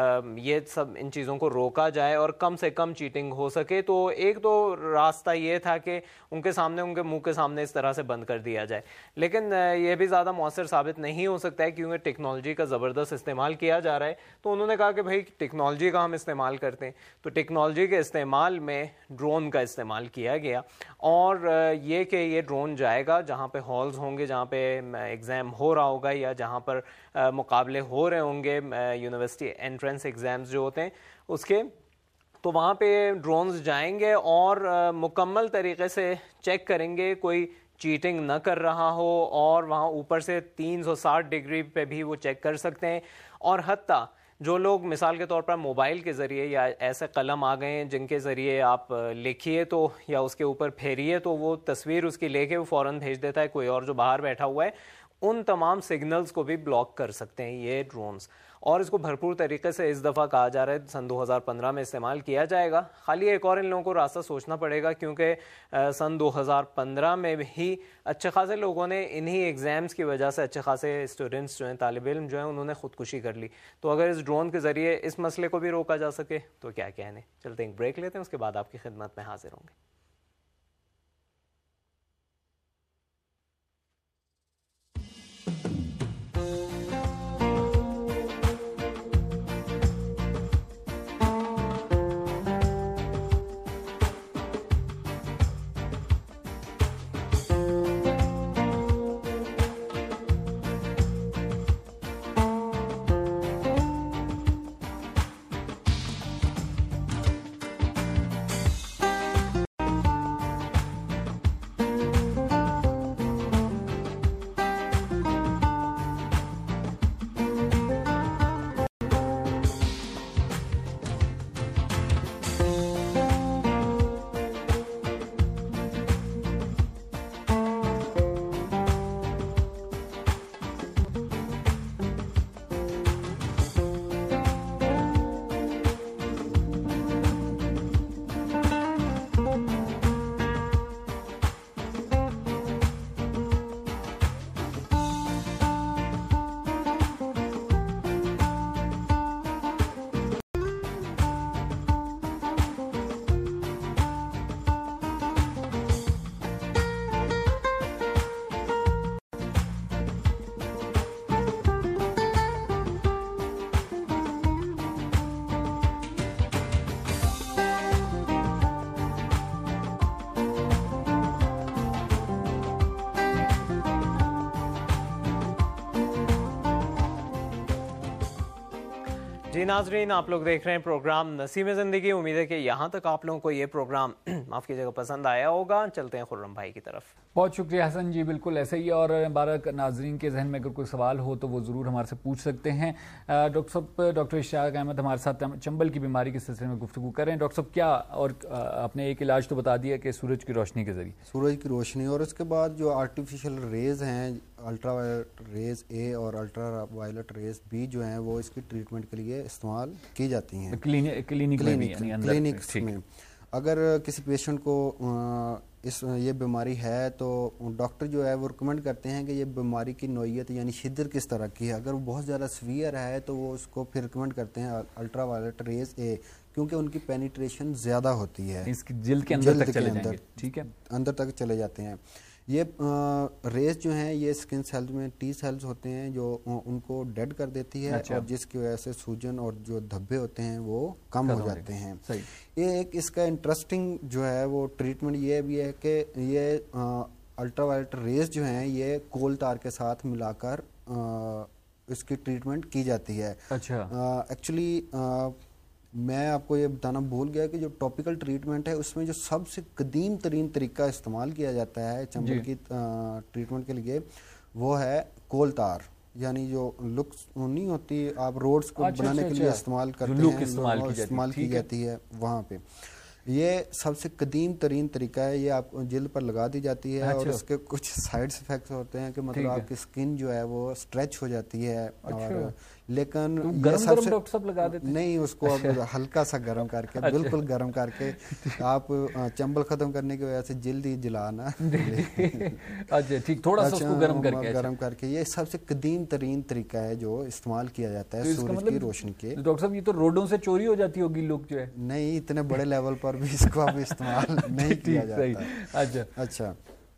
یہ سب ان چیزوں کو روکا جائے اور کم سے کم چیٹنگ ہو سکے. تو ایک تو راستہ یہ تھا کہ ان کے سامنے، ان کے منہ کے سامنے اس طرح سے بند کر دیا جائے. لیکن یہ بھی زیادہ مؤثر ثابت نہیں ہو سکتا ہے کیونکہ ٹیکنالوجی کا زبردست استعمال کیا جا رہا ہے. تو انہوں نے کہا کہ بھئی ٹیکنالوجی کا ہم استعمال کرتے ہیں. تو ٹیکنالوجی کے استعمال میں ڈرون کا استعمال کیا گیا، اور یہ کہ یہ ڈرون جائے گا جہاں پہ ہالز ہوں گے، جہاں پہ ایگزام ہو رہا ہوگا یا جہاں پر مقابلے ہو رہے ہوں گے، یونیورسٹی انٹرنس ایگزامز جو ہوتے ہیں اس کے، تو وہاں پہ ڈرونز جائیں گے اور مکمل طریقے سے چیک کریں گے کوئی چیٹنگ نہ کر رہا ہو، اور وہاں اوپر سے 360 ڈگری پہ بھی وہ چیک کر سکتے ہیں. اور حتیٰ جو لوگ مثال کے طور پر موبائل کے ذریعے یا ایسے قلم آ گئے ہیں جن کے ذریعے آپ لکھیے تو یا اس کے اوپر پھیریے تو وہ تصویر اس کی لے کے وہ فوراً بھیج دیتا ہے کوئی اور جو باہر بیٹھا ہوا ہے، ان تمام سگنلز کو بھی بلاک کر سکتے ہیں یہ ڈرونز. اور اس کو بھرپور طریقے سے اس دفعہ کہا جا رہا ہے سن 2015 میں استعمال کیا جائے گا. خالی ایک اور ان لوگوں کو راستہ سوچنا پڑے گا، کیونکہ سن 2015 میں ہی اچھے خاصے لوگوں نے انہی ایگزامز کی وجہ سے، اچھے خاصے اسٹوڈنٹس جو ہیں، طالب علم جو ہیں، انہوں نے خودکشی کر لی. تو اگر اس ڈرون کے ذریعے اس مسئلے کو بھی روکا جا سکے تو کیا کہنے. چلتے ہیں ایک بریک لیتے ہیں، اس کے بعد آپ کی خدمت میں حاضر ہوں گے. जी नाजरीन, आप लोग देख रहे हैं प्रोग्राम नसीम ज़िंदगी। उम्मीद है कि यहाँ तक आप लोगों को ये प्रोग्राम माफ़ कीजिएगा पसंद आया होगा। चलते हैं खुर्रम भाई की तरफ। बहुत शुक्रिया हसन जी, बिल्कुल ऐसे ही। और बारक नाजरीन के जहन में अगर कोई सवाल हो तो वो ज़रूर हमारे से पूछ सकते हैं। डॉक्टर साहब, डॉक्टर इशराक अहमद हमारे साथ चंबल की बीमारी के सिलसिले में गुफ्तगू करें। डॉक्टर साहब, क्या और आपने एक इलाज तो बता दिया कि सूरज की रोशनी के ज़रिए, सूरज की रोशनी, और उसके बाद जो आर्टिफिशियल रेज हैं, अल्ट्रा वायलेट रेज ए और अल्ट्रा वायलेट रेज बी जो हैं, वो इसकी ट्रीटमेंट के लिए इस्तेमाल की जाती हैं क्लिनिक्स में। अगर किसी पेशेंट को ये बीमारी है तो डॉक्टर जो है वो रिकमेंड करते हैं कि ये बीमारी की नौइयत यानी शिद्दत किस तरह की है। अगर वो बहुत ज़्यादा सीवियर है तो वो उसको फिर रिकमेंड करते हैं अल्ट्रा वायलेट रेज ए, क्योंकि उनकी पेनिट्रेशन ज़्यादा होती है, इसकी जिल्द के अंदर तक चले जाएंगे। ठीक है, अंदर तक चले जाते हैं। ये रेस जो हैं ये स्किन सेल्स में टी सेल्स होते हैं जो उनको डेड कर देती है। अच्छा। और जिसकी वजह से सूजन और जो धब्बे होते हैं वो कम हो जाते हैं। ये एक इसका इंटरेस्टिंग जो है वो ट्रीटमेंट ये भी है कि ये अल्ट्रावायलेट रेस जो हैं ये कोल तार के साथ मिलाकर इसकी ट्रीटमेंट की जाती है। अच्छा। एक्चुअली मैं आपको ये बताना भूल गया कि जो टॉपिकल ट्रीटमेंट है उसमें जो सबसे कदीम तरीन तरीका इस्तेमाल किया जाता है चंबल की ट्रीटमेंट के लिए वो है कोल तार, यानी जो लुक्स नहीं होती, आप रोड्स को बनाने के लिए इस्तेमाल करते हैं, इस्तेमाल की जाती है वहाँ पे। ये सबसे कदीम तरीन तरीका है, ये आपको जिल्द पर लगा दी जाती है। अच्छा। और इसके कुछ साइड इफेक्ट्स होते हैं कि मतलब आपकी स्किन जो है वो स्ट्रेच हो जाती है। अच्छा। और लेकिन ये सबसे डॉक्टर साहब लगा देते नहीं, उसको आप हल्का सा गर्म करके अच्छा। बिल्कुल गर्म करके आप चंबल खत्म करने की वजह से जिल्द ही जलाना अच्छा ठीक, थोड़ा सा उसको गर्म करके ये सबसे कदीम तरीन तरीका है जो इस्तेमाल किया जाता है सूरज की रोशनी के। डॉक्टर साहब, ये तो रोडों से चोरी हो जाती होगी लुक जो है। नहीं, इतने बड़े लेवल पर भी इसको अब इस्तेमाल नहीं किया जाता। अच्छा,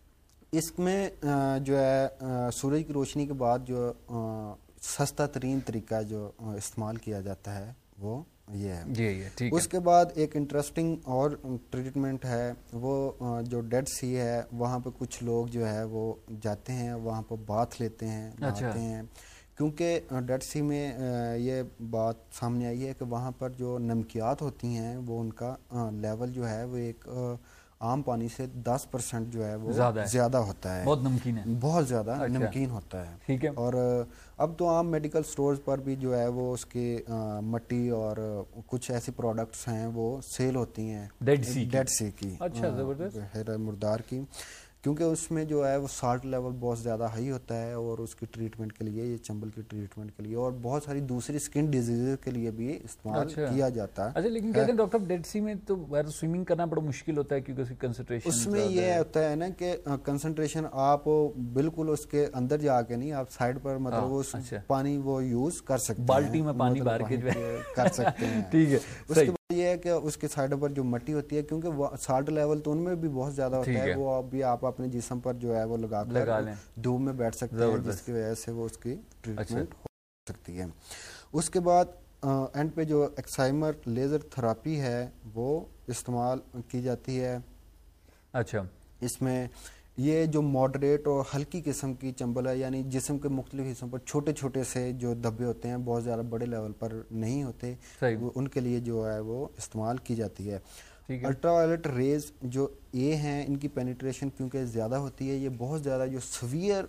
इसमें जो है सूरज की रोशनी के बाद जो सस्ता तरीन तरीका जो इस्तेमाल किया जाता है वो ये है। ये ठीक है। उसके बाद एक इंटरेस्टिंग और ट्रीटमेंट है वो जो डेड सी है, वहाँ पे कुछ लोग जो है वो जाते हैं, वहाँ पर बाथ लेते हैं, नहाते हैं, क्योंकि डेड सी में ये बात सामने आई है कि वहाँ पर जो नमकियात होती हैं वो उनका लेवल जो है वो एक आम पानी से 10% जो है वो ज्यादा होता है, बहुत नमकीन है, बहुत ज्यादा नमकीन होता है। ठीक है। और अब तो आम मेडिकल स्टोर्स पर भी जो है वो उसके मट्टी और कुछ ऐसी प्रोडक्ट्स हैं वो सेल होती हैं डेड सी की। अच्छा, जबरदस्त। मुर्दार की, क्योंकि उसमें जो है वो साल्ट लेवल बहुत ज़्यादा हाई होता है और उसकी ट्रीटमेंट के लिए, ये चंबल की ट्रीटमेंट के लिए और बहुत सारी दूसरी स्किन डिजीज के लिए भी इस्तेमाल किया जाता है। अच्छा, लेकिन कहते हैं डॉक्टर डेड सी में तो स्विमिंग करना बड़ा मुश्किल होता है क्योंकि उसकी कंसंट्रेशन उसमें ये होता है ना कि कंसंट्रेशन आप बिल्कुल उसके अंदर जाके नहीं, आप साइड पर मतलब वो पानी वो यूज कर सकते हैं, बाल्टी में पानी भर के कर सकते हैं। ठीक है। उसके ये है कि उसके साइड पर जो मट्टी होती है, क्योंकि साल्ट लेवल तो उनमें भी बहुत ज्यादा होता है, वो भी आप अपने जिस्म पर जो है वो लगा धूप में बैठ सकते हैं, जिसकी वजह से वो उसकी ट्रीटमेंट हो सकती है। उसके बाद एंड पे जो एक्साइमर लेजर थेरापी है वो इस्तेमाल की जाती है। अच्छा, इसमें ये जो मॉडरेट और हल्की किस्म की चंबल है, यानी जिस्म के मुख्तलिफ हिस्सों पर छोटे छोटे से जो धब्बे होते हैं, बहुत ज़्यादा बड़े लेवल पर नहीं होते, वो उनके लिए जो है वो इस्तेमाल की जाती है। अल्ट्रावायलेट रेज जो ये हैं, इनकी पेनिट्रेशन क्योंकि ज़्यादा होती है, ये बहुत ज़्यादा जो सीवियर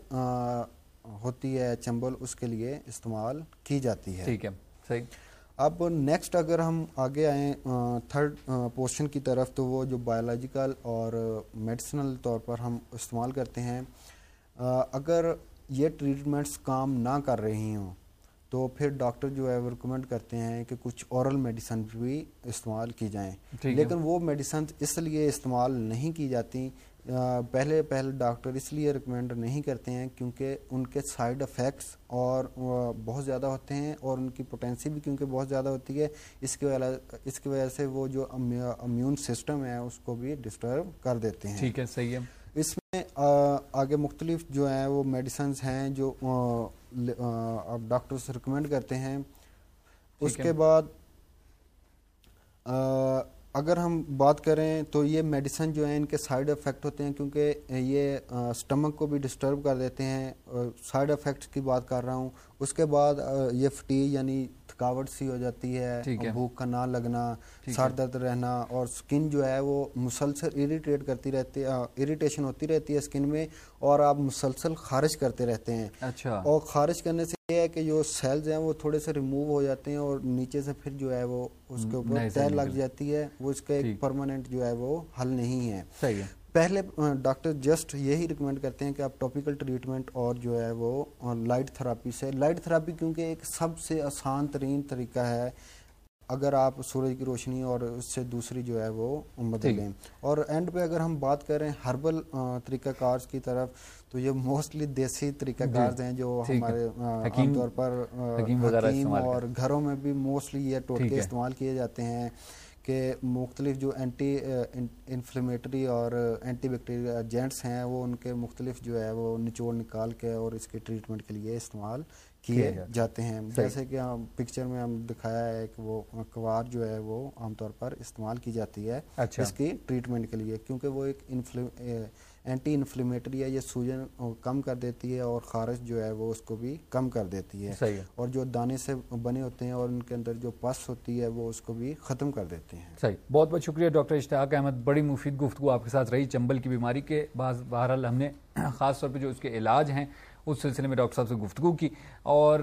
होती है चंबल, उसके लिए इस्तेमाल की जाती है। ठीक है, सही। अब नेक्स्ट अगर हम आगे आए थर्ड पोर्शन की तरफ, तो वो जो बायोलॉजिकल और मेडिसिनल तौर पर हम इस्तेमाल करते हैं, अगर ये ट्रीटमेंट्स काम ना कर रही हों तो फिर डॉक्टर जो है वो रिकमेंड करते हैं कि कुछ ओरल मेडिसिन भी इस्तेमाल की जाएं। लेकिन वो मेडिसिन इसलिए इस्तेमाल नहीं की जाती, पहले डॉक्टर इसलिए रिकमेंड नहीं करते हैं क्योंकि उनके साइड इफ़ेक्ट्स और बहुत ज़्यादा होते हैं और उनकी पोटेंसी भी क्योंकि बहुत ज़्यादा होती है, इसकी वजह से वो जो इम्यून सिस्टम है उसको भी डिस्टर्ब कर देते हैं। ठीक है, सही है। इसमें आगे मुख्तलिफ जो हैं वो मेडिसिन्स हैं जो आप डॉक्टर से रिकमेंड करते हैं। उसके बाद अगर हम बात करें तो ये मेडिसिन जो है इनके साइड इफ़ेक्ट होते हैं क्योंकि ये स्टमक को भी डिस्टर्ब कर देते हैं, साइड इफ़ेक्ट्स की बात कर रहा हूँ। उसके बाद ये फटीग यानी थकावट सी हो जाती है, भूख का ना लगना, सर दर्द रहना, और स्किन जो है वो मुसलसल इरिटेट करती रहती है, इरिटेशन होती रहती है स्किन में, और आप मुसलसल खारिश करते रहते हैं। अच्छा। और खारिश करने से ये है कि जो सेल्स हैं वो थोड़े से रिमूव हो जाते हैं और नीचे से फिर जो है वो उसके ऊपर तह लग जाती है, वो इसका एक परमानेंट जो है वो हल नहीं है। सही है। पहले डॉक्टर जस्ट यही रिकमेंड करते हैं कि आप टॉपिकल ट्रीटमेंट और जो है वो लाइट थेरापी से, लाइट थेरापी क्योंकि एक सबसे आसान तरीन तरीका है अगर आप सूरज की रोशनी और उससे दूसरी जो है वो बदलें। और एंड पे अगर हम बात करें हर्बल तरीक़ाकार की तरफ, तो ये मोस्टली देसी तरीक़ाकार हैं जो हमारे आमतौर पर हकीम और घरों में भी मोस्टली ये टोटके इस्तेमाल किए जाते हैं कि मुख्तलिफ जो एंटी इन्फ्लेमेटरी और एंटी बैक्टीरियल एजेंट्स हैं वो उनके मुख्तलिफ जो है वो निचोड़ निकाल के और इसके ट्रीटमेंट के लिए इस्तेमाल किए जाते हैं। जैसे कि हम पिक्चर में हम दिखाया है कि वो कवार जो है वो आमतौर पर इस्तेमाल की जाती है इसकी ट्रीटमेंट के लिए, क्योंकि वो एक एंटी इन्फ्लेमेटरी है, ये सूजन कम कर देती है और खारिश जो है वो उसको भी कम कर देती है, और जो दाने से बने होते हैं और उनके अंदर जो पस होती है वो उसको भी ख़त्म कर देते हैं। सही, बहुत बहुत शुक्रिया डॉक्टर इश्तियाक अहमद, बड़ी मुफीद गुफ्तगू आपके साथ रही चंबल की बीमारी के। बहरहाल हमने ख़ास तौर पर जो उसके इलाज हैं उस सिलसिले में डॉक्टर साहब से गुफ्तगू की, और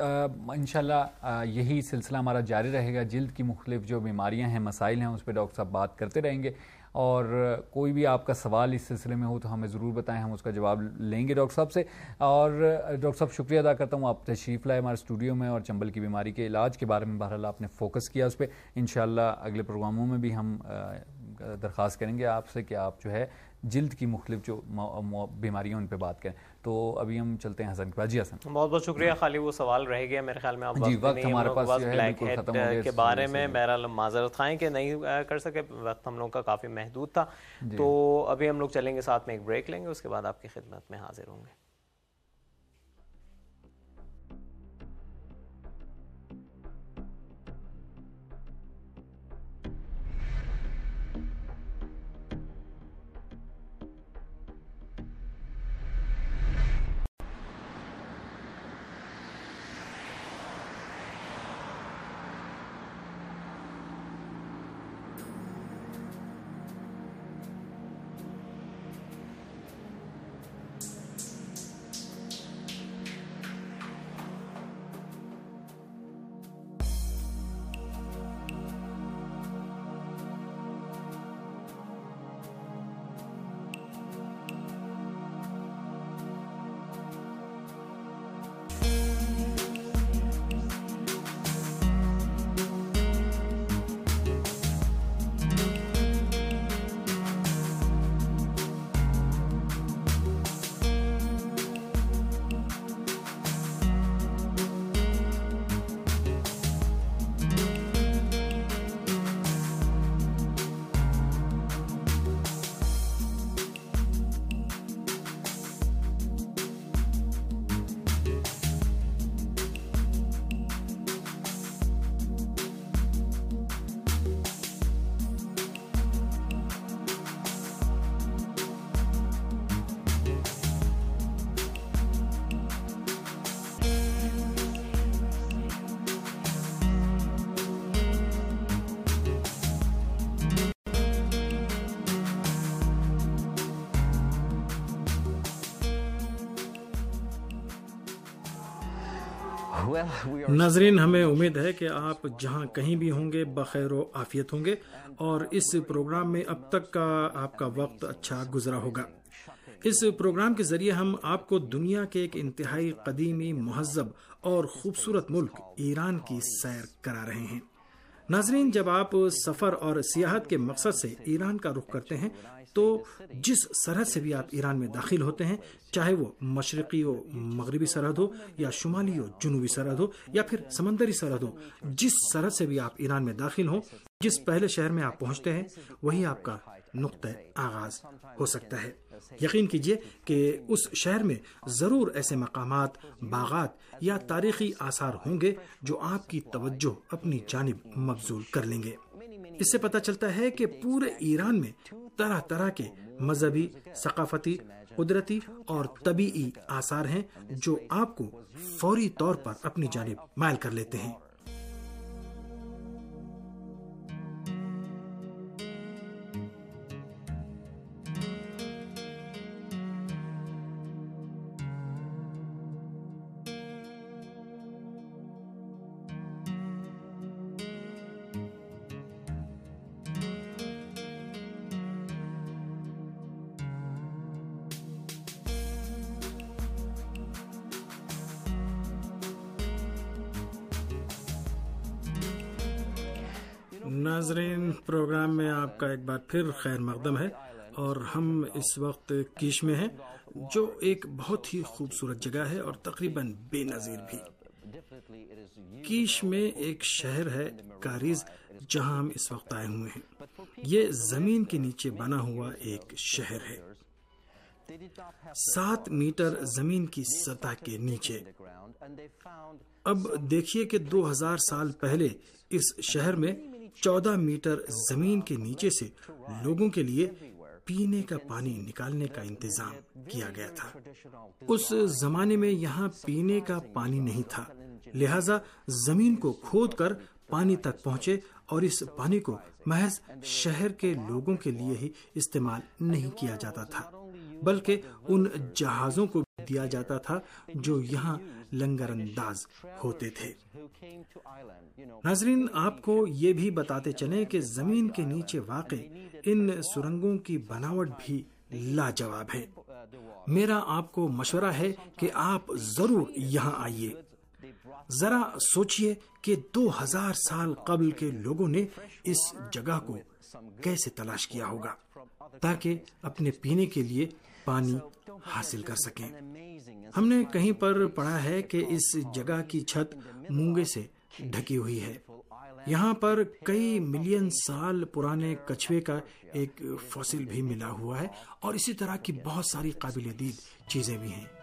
इंशाल्लाह यही सिलसिला हमारा जारी रहेगा। जिल्द की मुख्तलिफ जो बीमारियां हैं, मसाइल हैं, उस पर डॉक्टर साहब बात करते रहेंगे, और कोई भी आपका सवाल इस सिलसिले में हो तो हमें ज़रूर बताएं, हम उसका जवाब लेंगे डॉक्टर साहब से। और डॉक्टर साहब शुक्रिया अदा करता हूँ, आप तशरीफ़ लाए हमारे स्टूडियो में और चंबल की बीमारी के इलाज के बारे में बहरहाल आपने फोकस किया उस पर। इंशाल्लाह अगले प्रोग्रामों में भी हम दरख्वास्त करेंगे आपसे कि आप जो है जिल्द की मुख्तलिफ जो बीमारियाँ उन पर बात करें। तो अभी हम चलते हैं हसन के पास। जी हसन, बहुत बहुत शुक्रिया। खाली वो सवाल रह गया मेरे ख्याल में, आप वक्त हमारे पास ब्लैक हेड के बारे में बहरहाल माजरत खाएं कि नहीं कर सके, वक्त हम लोग का काफ़ी महदूद था। तो अभी हम लोग चलेंगे, साथ में एक ब्रेक लेंगे, उसके बाद आपकी खिदमत में हाजिर होंगे। नाजरीन, हमें उम्मीद है कि आप जहां कहीं भी होंगे बखैर व आफियत होंगे और इस प्रोग्राम में अब तक का आपका वक्त अच्छा गुजरा होगा। इस प्रोग्राम के जरिए हम आपको दुनिया के एक इंतहाई कदीमी, महज़ब और खूबसूरत मुल्क ईरान की सैर करा रहे हैं। नाजरीन, जब आप सफ़र और सियाहत के मकसद से ईरान का रुख करते हैं तो जिस सरहद से भी आप ईरान में दाखिल होते हैं, चाहे वो मशरक़ी हो, मगरबी सरहद हो, या शुमाली हो, जुनूबी सरहद हो, या फिर समंदरी सरहद हो, जिस सरहद से भी आप ईरान में दाखिल हो, जिस पहले शहर में आप पहुंचते हैं वही आपका नुक्ता आगाज हो सकता है। यकीन कीजिए कि उस शहर में ज़रूर ऐसे मकामात, बागात या तारीखी आसार होंगे जो आपकी तवज्जो अपनी जानिब मबजूल कर लेंगे। इससे पता चलता है कि पूरे ईरान में तरह तरह के मजहबी, सकाफती, قدرتی اور طبیعی آثار ہیں جو آپ کو فوری طور پر اپنی جانب مائل کر لیتے ہیں۔ ناظرین، پروگرام میں آپ کا ایک بار پھر خیر مقدم ہے، اور ہم اس وقت کیش میں ہیں، جو ایک بہت ہی خوبصورت جگہ ہے اور تقریباً بے نظیر بھی۔ کیش میں ایک شہر ہے کاریز، جہاں ہم اس وقت آئے ہوئے ہیں۔ یہ زمین کے نیچے بنا ہوا ایک شہر ہے، 7 میٹر زمین کی سطح کے نیچے۔ اب دیکھیے کہ 2000 سال پہلے اس شہر میں 14 میٹر زمین کے نیچے سے لوگوں کے لیے پینے کا پانی نکالنے کا انتظام کیا گیا تھا۔ اس زمانے میں یہاں پینے کا پانی نہیں تھا، لہذا زمین کو کھود کر پانی تک پہنچے، اور اس پانی کو محض شہر کے لوگوں کے لیے ہی استعمال نہیں کیا جاتا تھا، بلکہ ان جہازوں کو دیا جاتا تھا جو یہاں لنگر انداز ہوتے تھے۔ ناظرین، آپ کو یہ بھی بتاتے چلیں کہ زمین کے نیچے واقع ان سرنگوں کی بناوٹ بھی لاجواب ہے۔ میرا آپ کو مشورہ ہے کہ آپ ضرور یہاں آئیے۔ ذرا سوچئے کہ 2000 سال قبل کے لوگوں نے اس جگہ کو کیسے تلاش کیا ہوگا تاکہ اپنے پینے کے لیے پانی حاصل کر سکیں۔ ہم نے کہیں پر پڑھا ہے کہ اس جگہ کی چھت مونگے سے ڈھکی ہوئی ہے۔ یہاں پر کئی ملین سال پرانے کچھوے کا ایک فوسل بھی ملا ہوا ہے، اور اسی طرح کی بہت ساری قابل دید چیزیں بھی ہیں۔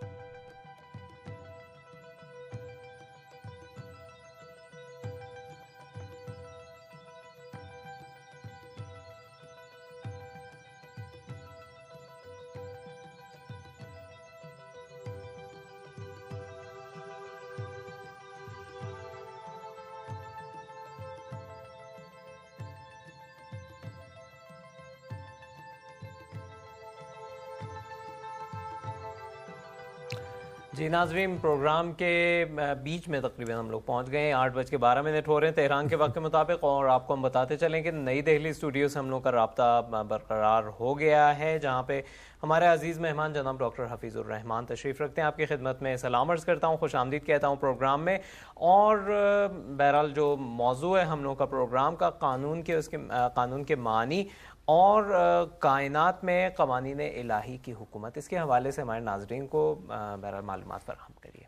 جی ناظرین، پروگرام کے بیچ میں تقریباً ہم لوگ پہنچ گئے ہیں، 8:12 ہو رہے ہیں تہران کے وقت کے مطابق، اور آپ کو ہم بتاتے چلیں کہ نئی دہلی اسٹوڈیو سے ہم لوگ کا رابطہ برقرار ہو گیا ہے، جہاں پہ ہمارے عزیز مہمان جناب ڈاکٹر حفیظ الرحمان تشریف رکھتے ہیں۔ آپ کی خدمت میں سلام عرض کرتا ہوں، خوش آمدید کہتا ہوں پروگرام میں۔ اور بہرحال جو موضوع ہے ہم لوگ کا پروگرام کا، قانون کے معنی اور کائنات میں قوانین الہی کی حکومت، اس کے حوالے سے ہمارے ناظرین کو بہرحال معلومات فراہم کریے۔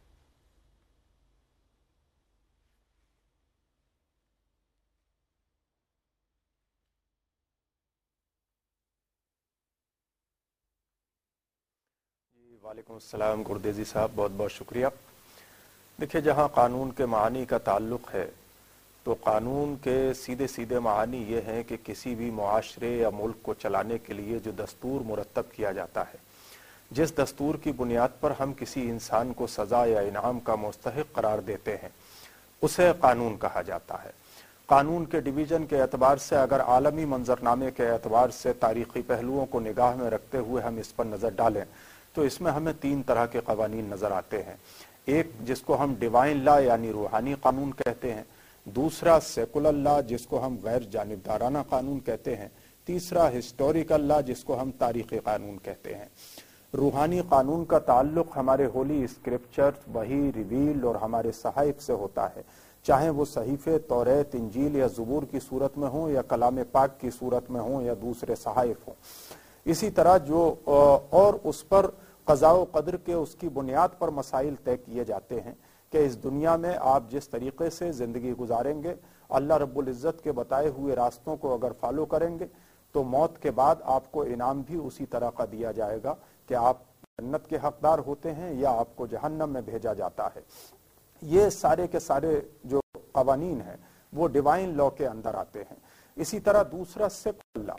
وعلیکم السلام گردیزی صاحب، بہت بہت شکریہ۔ دیکھیں، جہاں قانون کے معانی کا تعلق ہے تو قانون کے سیدھے سیدھے معانی یہ ہیں کہ کسی بھی معاشرے یا ملک کو چلانے کے لیے جو دستور مرتب کیا جاتا ہے، جس دستور کی بنیاد پر ہم کسی انسان کو سزا یا انعام کا مستحق قرار دیتے ہیں، اسے قانون کہا جاتا ہے۔ قانون کے ڈویژن کے اعتبار سے، اگر عالمی منظرنامے کے اعتبار سے تاریخی پہلوؤں کو نگاہ میں رکھتے ہوئے ہم اس پر نظر ڈالیں تو اس میں ہمیں 3 طرح کے قوانین نظر آتے ہیں۔ ایک جس کو ہم ڈیوائن لا یعنی روحانی قانون کہتے ہیں، دوسرا سیکولر لا جس کو ہم غیر جانبدارانہ قانون کہتے ہیں، تیسرا ہسٹوریکل لا جس کو ہم تاریخی قانون کہتے ہیں۔ روحانی قانون کا تعلق ہمارے ہولی اسکرپچر، وحی، ریویل اور ہمارے صحائف سے ہوتا ہے، چاہے وہ صحیفے توریت، انجیل یا زبور کی صورت میں ہوں، یا کلام پاک کی صورت میں ہوں، یا دوسرے صحائف ہوں۔ اسی طرح جو اور اس پر قضاء و قدر کے اس کی بنیاد پر مسائل طے کیے جاتے ہیں کہ اس دنیا میں آپ جس طریقے سے زندگی گزاریں گے، اللہ رب العزت کے بتائے ہوئے راستوں کو اگر فالو کریں گے تو موت کے بعد آپ کو انعام بھی اسی طرح کا دیا جائے گا کہ آپ جنت کے حقدار ہوتے ہیں یا آپ کو جہنم میں بھیجا جاتا ہے۔ یہ سارے کے سارے جو قوانین ہیں وہ ڈیوائن لا کے اندر آتے ہیں۔ اسی طرح دوسرا سیکولر لا،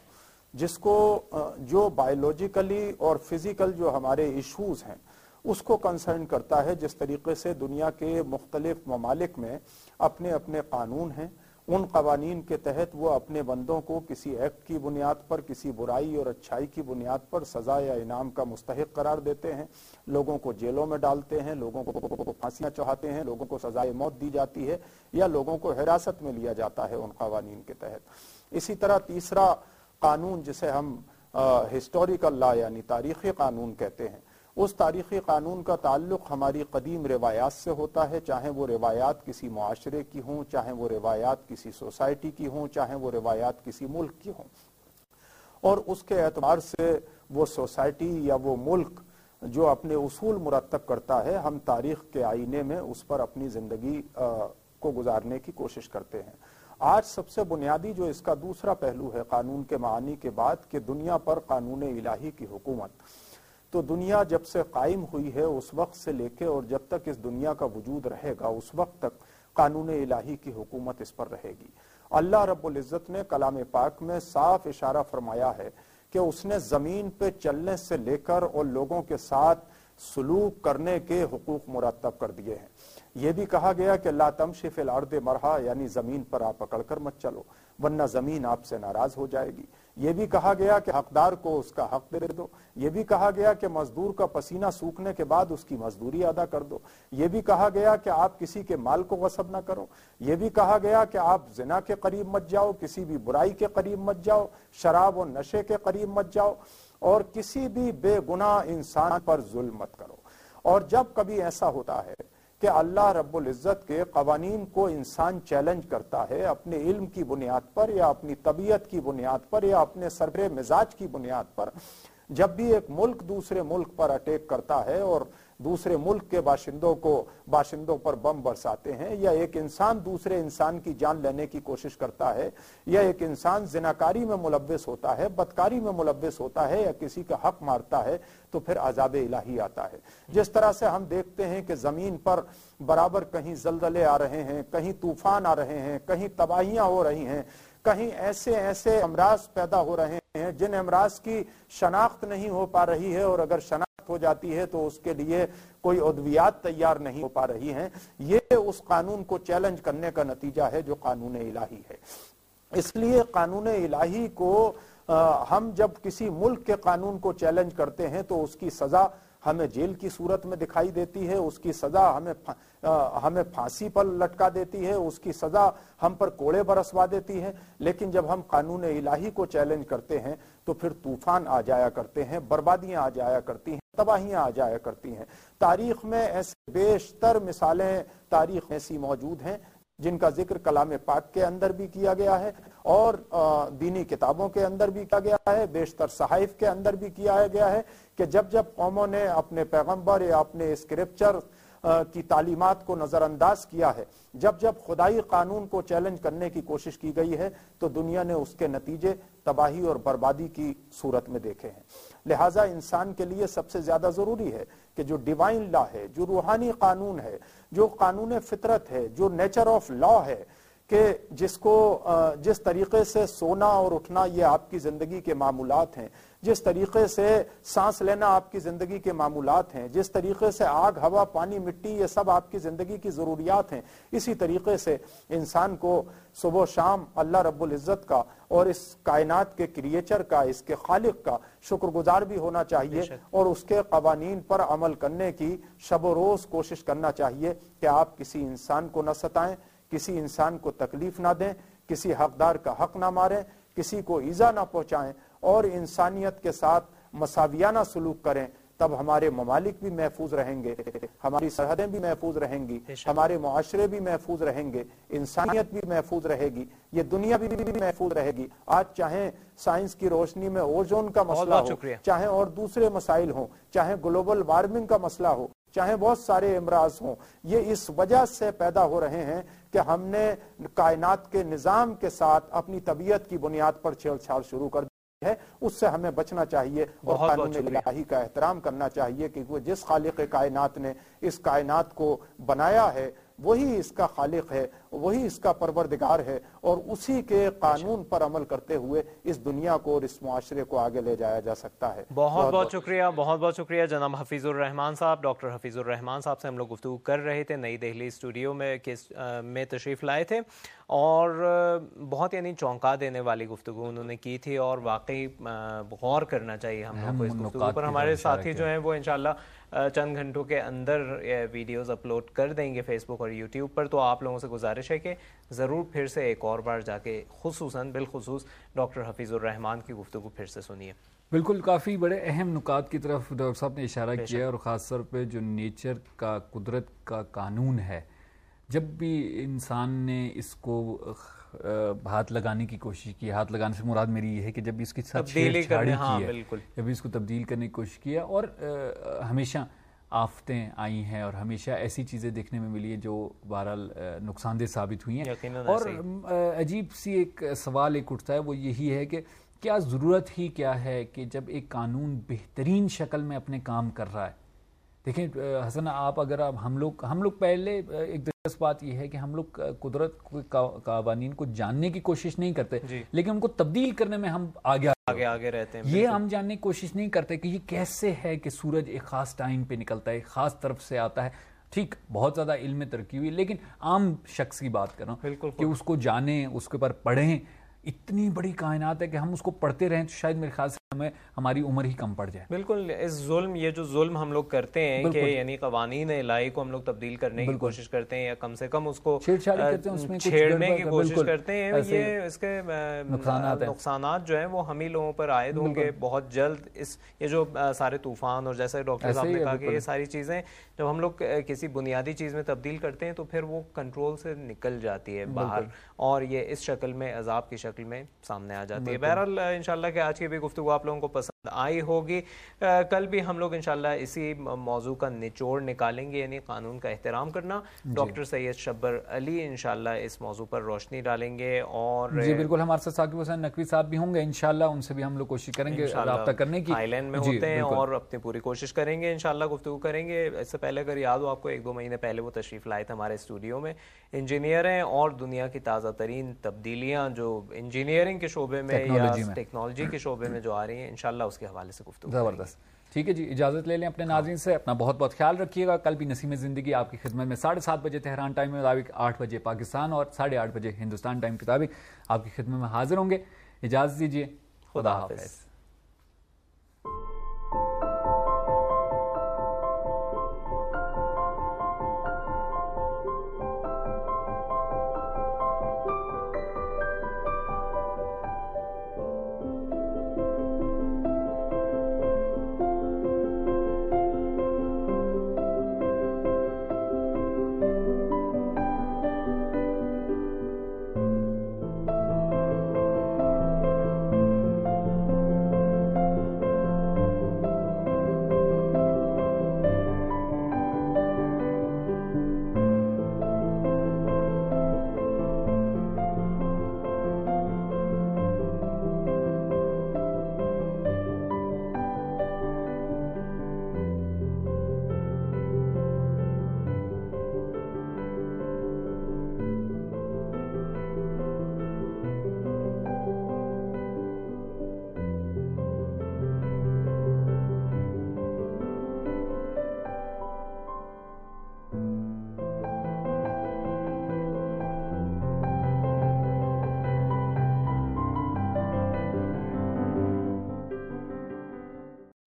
जिसको जो बायोलॉजिकली और फिजिकल जो हमारे इश्यूज हैं उसको कंसर्न करता है। जिस तरीके से दुनिया के मुख्तलिफ ममालिक में अपने अपने कानून हैं, उन कवानीन के तहत वो अपने बंदों को किसी एक्ट की बुनियाद पर, किसी बुराई और अच्छाई की बुनियाद पर सजा या इनाम का मुस्तहिक करार देते हैं, लोगों को जेलों में डालते हैं, लोगों को फांसियां चढ़ाते हैं, लोगों को सजाए मौत दी जाती है या लोगों को हिरासत में लिया जाता है उन कवानीन के तहत। इसी तरह तीसरा कानून जिसे हम हिस्टोरिकल लॉ यानी तारीखी कानून कहते हैं, उस तारीखी कानून का ताल्लुक हमारी कदीम रिवायात से होता है, चाहे वो रिवायात किसी मुआशरे की हों, चाहे वो रिवायात किसी सोसाइटी की हों, चाहे वो रिवायात किसी मुल्क की हों। और उसके एतबार से वो सोसाइटी या वो मुल्क जो अपने उसूल मुरतब करता है, हम तारीख के आईने में उस पर अपनी जिंदगी को गुजारने की कोशिश करते हैं। आज सबसे बुनियादी जो इसका दूसरा पहलू है कानून के मानी के बाद कि दुनिया पर कानून इलाही की हुकूमत, तो दुनिया जब से कायम हुई है उस वक्त से लेके और जब तक इस दुनिया का वजूद रहेगा उस वक्त तक कानून इलाही की हुकूमत इस पर रहेगी। अल्लाह रब्बुल इज़्ज़त ने कलाम पाक में साफ इशारा फरमाया है कि उसने जमीन पे चलने से लेकर और लोगों के साथ सलूक करने के हुकूक मुरतब कर दिए हैं। यह भी कहा गया कि ला तमशी फिल अर्द मरहा, यानी जमीन पर आप पकड़कर मत चलो वरना जमीन आपसे नाराज हो जाएगी। यह भी कहा गया कि हकदार को उसका हक दे दो। यह भी कहा गया कि मजदूर का पसीना सूखने के बाद उसकी मजदूरी अदा कर दो। यह भी कहा गया कि आप किसी के माल को गसब ना करो। यह भी कहा गया कि आप जिना के करीब मत जाओ, किसी भी बुराई के करीब मत जाओ, शराब और नशे के करीब मत जाओ और किसी भी बेगुनाह इंसान पर जुल्म मत करो। और जब कभी ऐसा होता है कि अल्लाह रब्बुल इज़्ज़त के कवानीन को इंसान चैलेंज करता है अपने इल्म की बुनियाद पर या अपनी तबीयत की बुनियाद पर या अपने सरबरे मिजाज की बुनियाद पर, जब भी एक मुल्क दूसरे मुल्क पर अटैक करता है और दूसरे मुल्क के बाशिंदों पर बम बरसाते हैं, या एक इंसान दूसरे इंसान की जान लेने की कोशिश करता है, या एक इंसान जिनाकारी में मुलव्वस होता है, बदकारी में मुलव्वस होता है, या किसी का हक मारता है, तो फिर अजाब इलाही आता है। जिस तरह से हम देखते हैं कि जमीन पर बराबर कहीं जलजले आ रहे हैं, कहीं तूफान आ रहे हैं, कहीं तबाहियां हो रही हैं, कहीं ऐसे ऐसे अमराज पैदा हो रहे हैं जिन अमराज की शनाख्त नहीं हो पा रही है, और अगर शनाख्त हो जाती है तो उसके लिए कोई अद्वियात तैयार नहीं हो पा रही हैं। ये उस कानून को चैलेंज करने का नतीजा है जो कानून इलाही है। इसलिए कानून इलाही को हम जब किसी मुल्क के कानून को चैलेंज करते हैं तो उसकी सजा हमें जेल की सूरत में दिखाई देती है, उसकी सजा हमें फांसी पर लटका देती है, उसकी सजा हम पर कोड़े बरसवा देती है। लेकिन जब हम कानून इलाही को चैलेंज करते हैं तो फिर तूफान आ जाया करते हैं, बर्बादियां आ जाया करती हैं, तबाहियां आ जाया करती हैं। तारीख में ऐसे बेशतर मिसालें तारीख ऐसी मौजूद हैं जिनका जिक्र कलाम पाक के अंदर भी किया गया है और दीनी किताबों के अंदर भी किया गया है, बेशतर सहाइफ के अंदर भी किया गया है कि जब जब कौमों ने अपने पैगंबर या अपने स्क्रिप्चर की तालीमात को नजरअंदाज किया है, जब जब खुदाई कानून को चैलेंज करने की कोशिश की गई है, तो दुनिया ने उसके नतीजे तबाही और बर्बादी की सूरत में देखे हैं। लिहाजा इंसान के लिए सबसे ज्यादा जरूरी है कि जो डिवाइन लॉ है, जो रूहानी कानून है, जो कानून फितरत है, जो नेचर ऑफ लॉ है, कि जिस तरीके से सोना और उठना ये आपकी जिंदगी के मामूलात हैं, जिस तरीके से सांस लेना आपकी जिंदगी के मामूलात हैं, जिस तरीके से आग, हवा, पानी, मिट्टी ये सब आपकी जिंदगी की जरूरियात हैं, इसी तरीके से इंसान को सुबह शाम अल्लाह रब्बुल इज़्ज़त का और इस कायनात के क्रिएचर का, इसके खालिक का शुक्रगुजार भी होना चाहिए और उसके कवानीन पर अमल करने की शब रोज कोशिश करना चाहिए कि आप किसी इंसान को न सताएं, किसी इंसान को तकलीफ ना दें, किसी हकदार का हक ना मारें, किसी को ईजा ना पहुंचाएं और इंसानियत के साथ मसावियाना सलूक करें। तब हमारे ममालिक भी महफूज रहेंगे, हमारी सरहदें भी महफूज रहेंगी, हमारे मुआशरे भी महफूज रहेंगे, इंसानियत भी महफूज रहेगी, ये दुनिया भी महफूज रहेगी। आज चाहे साइंस की रोशनी में ओजोन का मसला हो, चाहे और दूसरे मसाइल हों, चाहे ग्लोबल वार्मिंग का मसला हो, चाहे बहुत सारे इमराज हों, ये इस वजह से पैदा हो रहे हैं कि हमने कायनात के निजाम के साथ अपनी तबीयत की बुनियाद पर छेड़छाड़ शुरू कर दी है। उससे हमें बचना चाहिए और कानून इलाही का एहतराम करना चाहिए कि वो जिस खालिक कायनात ने इस कायनात को बनाया है वही इसका खालिक है وہی اس کا پروردگار ہے اور اسی کے قانون پر عمل کرتے ہوئے اس دنیا کو اور اس معاشرے کو آگے لے جایا جا سکتا ہے. بہت بہت شکریہ، بہت بہت شکریہ جناب حفیظ الرحمان صاحب. ڈاکٹر حفیظ الرحمان صاحب سے ہم لوگ گفتگو کر رہے تھے، نئی دہلی اسٹوڈیو میں تشریف لائے تھے اور بہت یعنی چونکا دینے والی گفتگو انہوں نے کی تھی اور واقعی غور کرنا چاہیے ہم لوگ کو اس گفتگو پر. ہمارے ساتھی جو ہیں وہ انشاءاللہ چند گھنٹوں کے اندر ویڈیوز اپلوڈ کر دیں گے فیس بک اور یوٹیوب پر. تو آپ لوگوں سے گزارش ہے کہ ضرور پھر سے ایک اور بار جا کے خصوصاً بالخصوص ڈاکٹر حفیظ الرحمان کی گفتگو پھر سے سنیے. بالکل، کافی بڑے اہم نکات کی طرف ڈاکٹر صاحب نے اشارہ کیا اور خاص طور پہ جو نیچر کا، قدرت کا قانون ہے، جب بھی انسان نے اس کو ہاتھ لگانے کی کوشش کی، ہاتھ لگانے سے مراد میری یہ ہے کہ جب بھی اس کی ساتھ چھیڑ چھاڑی کی ہے، جب بھی اس کو تبدیل کرنے کی کوشش کی ہے، اور ہمیشہ آفتیں آئی ہیں اور ہمیشہ ایسی چیزیں دیکھنے میں ملی ہیں جو بہرحال نقصان دہ ثابت ہوئی ہیں. اور عجیب سی ایک سوال ایک اٹھتا ہے، وہ یہی ہے کہ کیا ضرورت ہی کیا ہے کہ جب ایک قانون بہترین شکل میں اپنے کام کر رہا ہے. دیکھیں حسن، آپ اگر ہم لوگ پہلے ایک دلچسپ بات یہ ہے کہ ہم لوگ قدرت قوانین کو جاننے کی کوشش نہیں کرتے، لیکن ان کو تبدیل کرنے میں ہم آگے رہتے ہیں. یہ ہم جاننے کی کوشش نہیں کرتے کہ یہ کیسے ہے کہ سورج ایک خاص ٹائم پہ نکلتا ہے، ایک خاص طرف سے آتا ہے. ٹھیک، بہت زیادہ علم میں ترقی ہوئی، لیکن عام شخص کی بات کر رہا ہوں کہ اس کو جانیں، اس کے اوپر پڑھیں. اتنی بڑی کائنات ہے کہ ہم اس کو پڑھتے رہیں تو شاید میرے خیال سے ہماری عمر ہی کم پڑ جائے. بالکل، یہ جو ظلم ہم لوگ کرتے ہیں کہ یعنی قوانین الہی کو ہم لوگ تبدیل کرنے کی کوشش کرتے ہیں یا کم سے کم اس کو چھیڑنے کی کوشش کرتے ہیں، یہ اس کے نقصانات جو ہیں وہ ہم ہی لوگوں پر عائد ہوں گے بہت جلد. یہ جو سارے طوفان اور جیسے ڈاکٹر صاحب نے کہا کہ یہ ساری چیزیں جب ہم لوگ کسی بنیادی چیز میں تبدیل کرتے ہیں تو پھر وہ کنٹرول سے نکل جاتی ہے باہر اور یہ اس شکل میں عذاب کی شکل میں سامنے آ جاتی ہے. بہرحال انشاءاللہ کہ آج کی بھی گفتگو آپ لوگوں کو پسند آئی ہوگی. کل بھی ہم لوگ انشاءاللہ اسی موضوع کا نچوڑ نکالیں گے، یعنی قانون کا احترام کرنا. ڈاکٹر سید شبر علی انشاءاللہ اس موضوع پر روشنی ڈالیں گے اور جی بالکل ہمارے ساتھ ثاقب حسین نقوی صاحب بھی ہوں گے انشاءاللہ، ان سے بھی ہم لوگ کوشش کریں گے رابطہ کرنے کی. آئی لینڈ میں ہوتے ہیں اور اپنی پوری کوشش کریں گے انشاءاللہ گفتگو کریں گے. اس سے پہلے اگر یاد ہو آپ کو 1-2 مہینے پہلے وہ تشریف لائے تھے ہمارے اسٹوڈیو میں. انجینئر ہیں اور دنیا کی تازہ ترین تبدیلیاں جو انجینئرنگ کے شعبے میں یا ٹیکنالوجی کے شعبے میں جو آ رہی ہیں انشاءاللہ اس کے حوالے سے گفتگو زبردست. ٹھیک ہے جی، اجازت لے لیں اپنے ناظرین سے. اپنا بہت بہت خیال رکھیے گا. کل بھی نسیم زندگی آپ کی خدمت میں 7:30 بجے تہران ٹائم کے مطابق، 8 بجے پاکستان اور 8:30 بجے ہندوستان ٹائم کے مطابق آپ کی خدمت میں حاضر ہوں گے. اجازت دیجیے، خدا حافظ.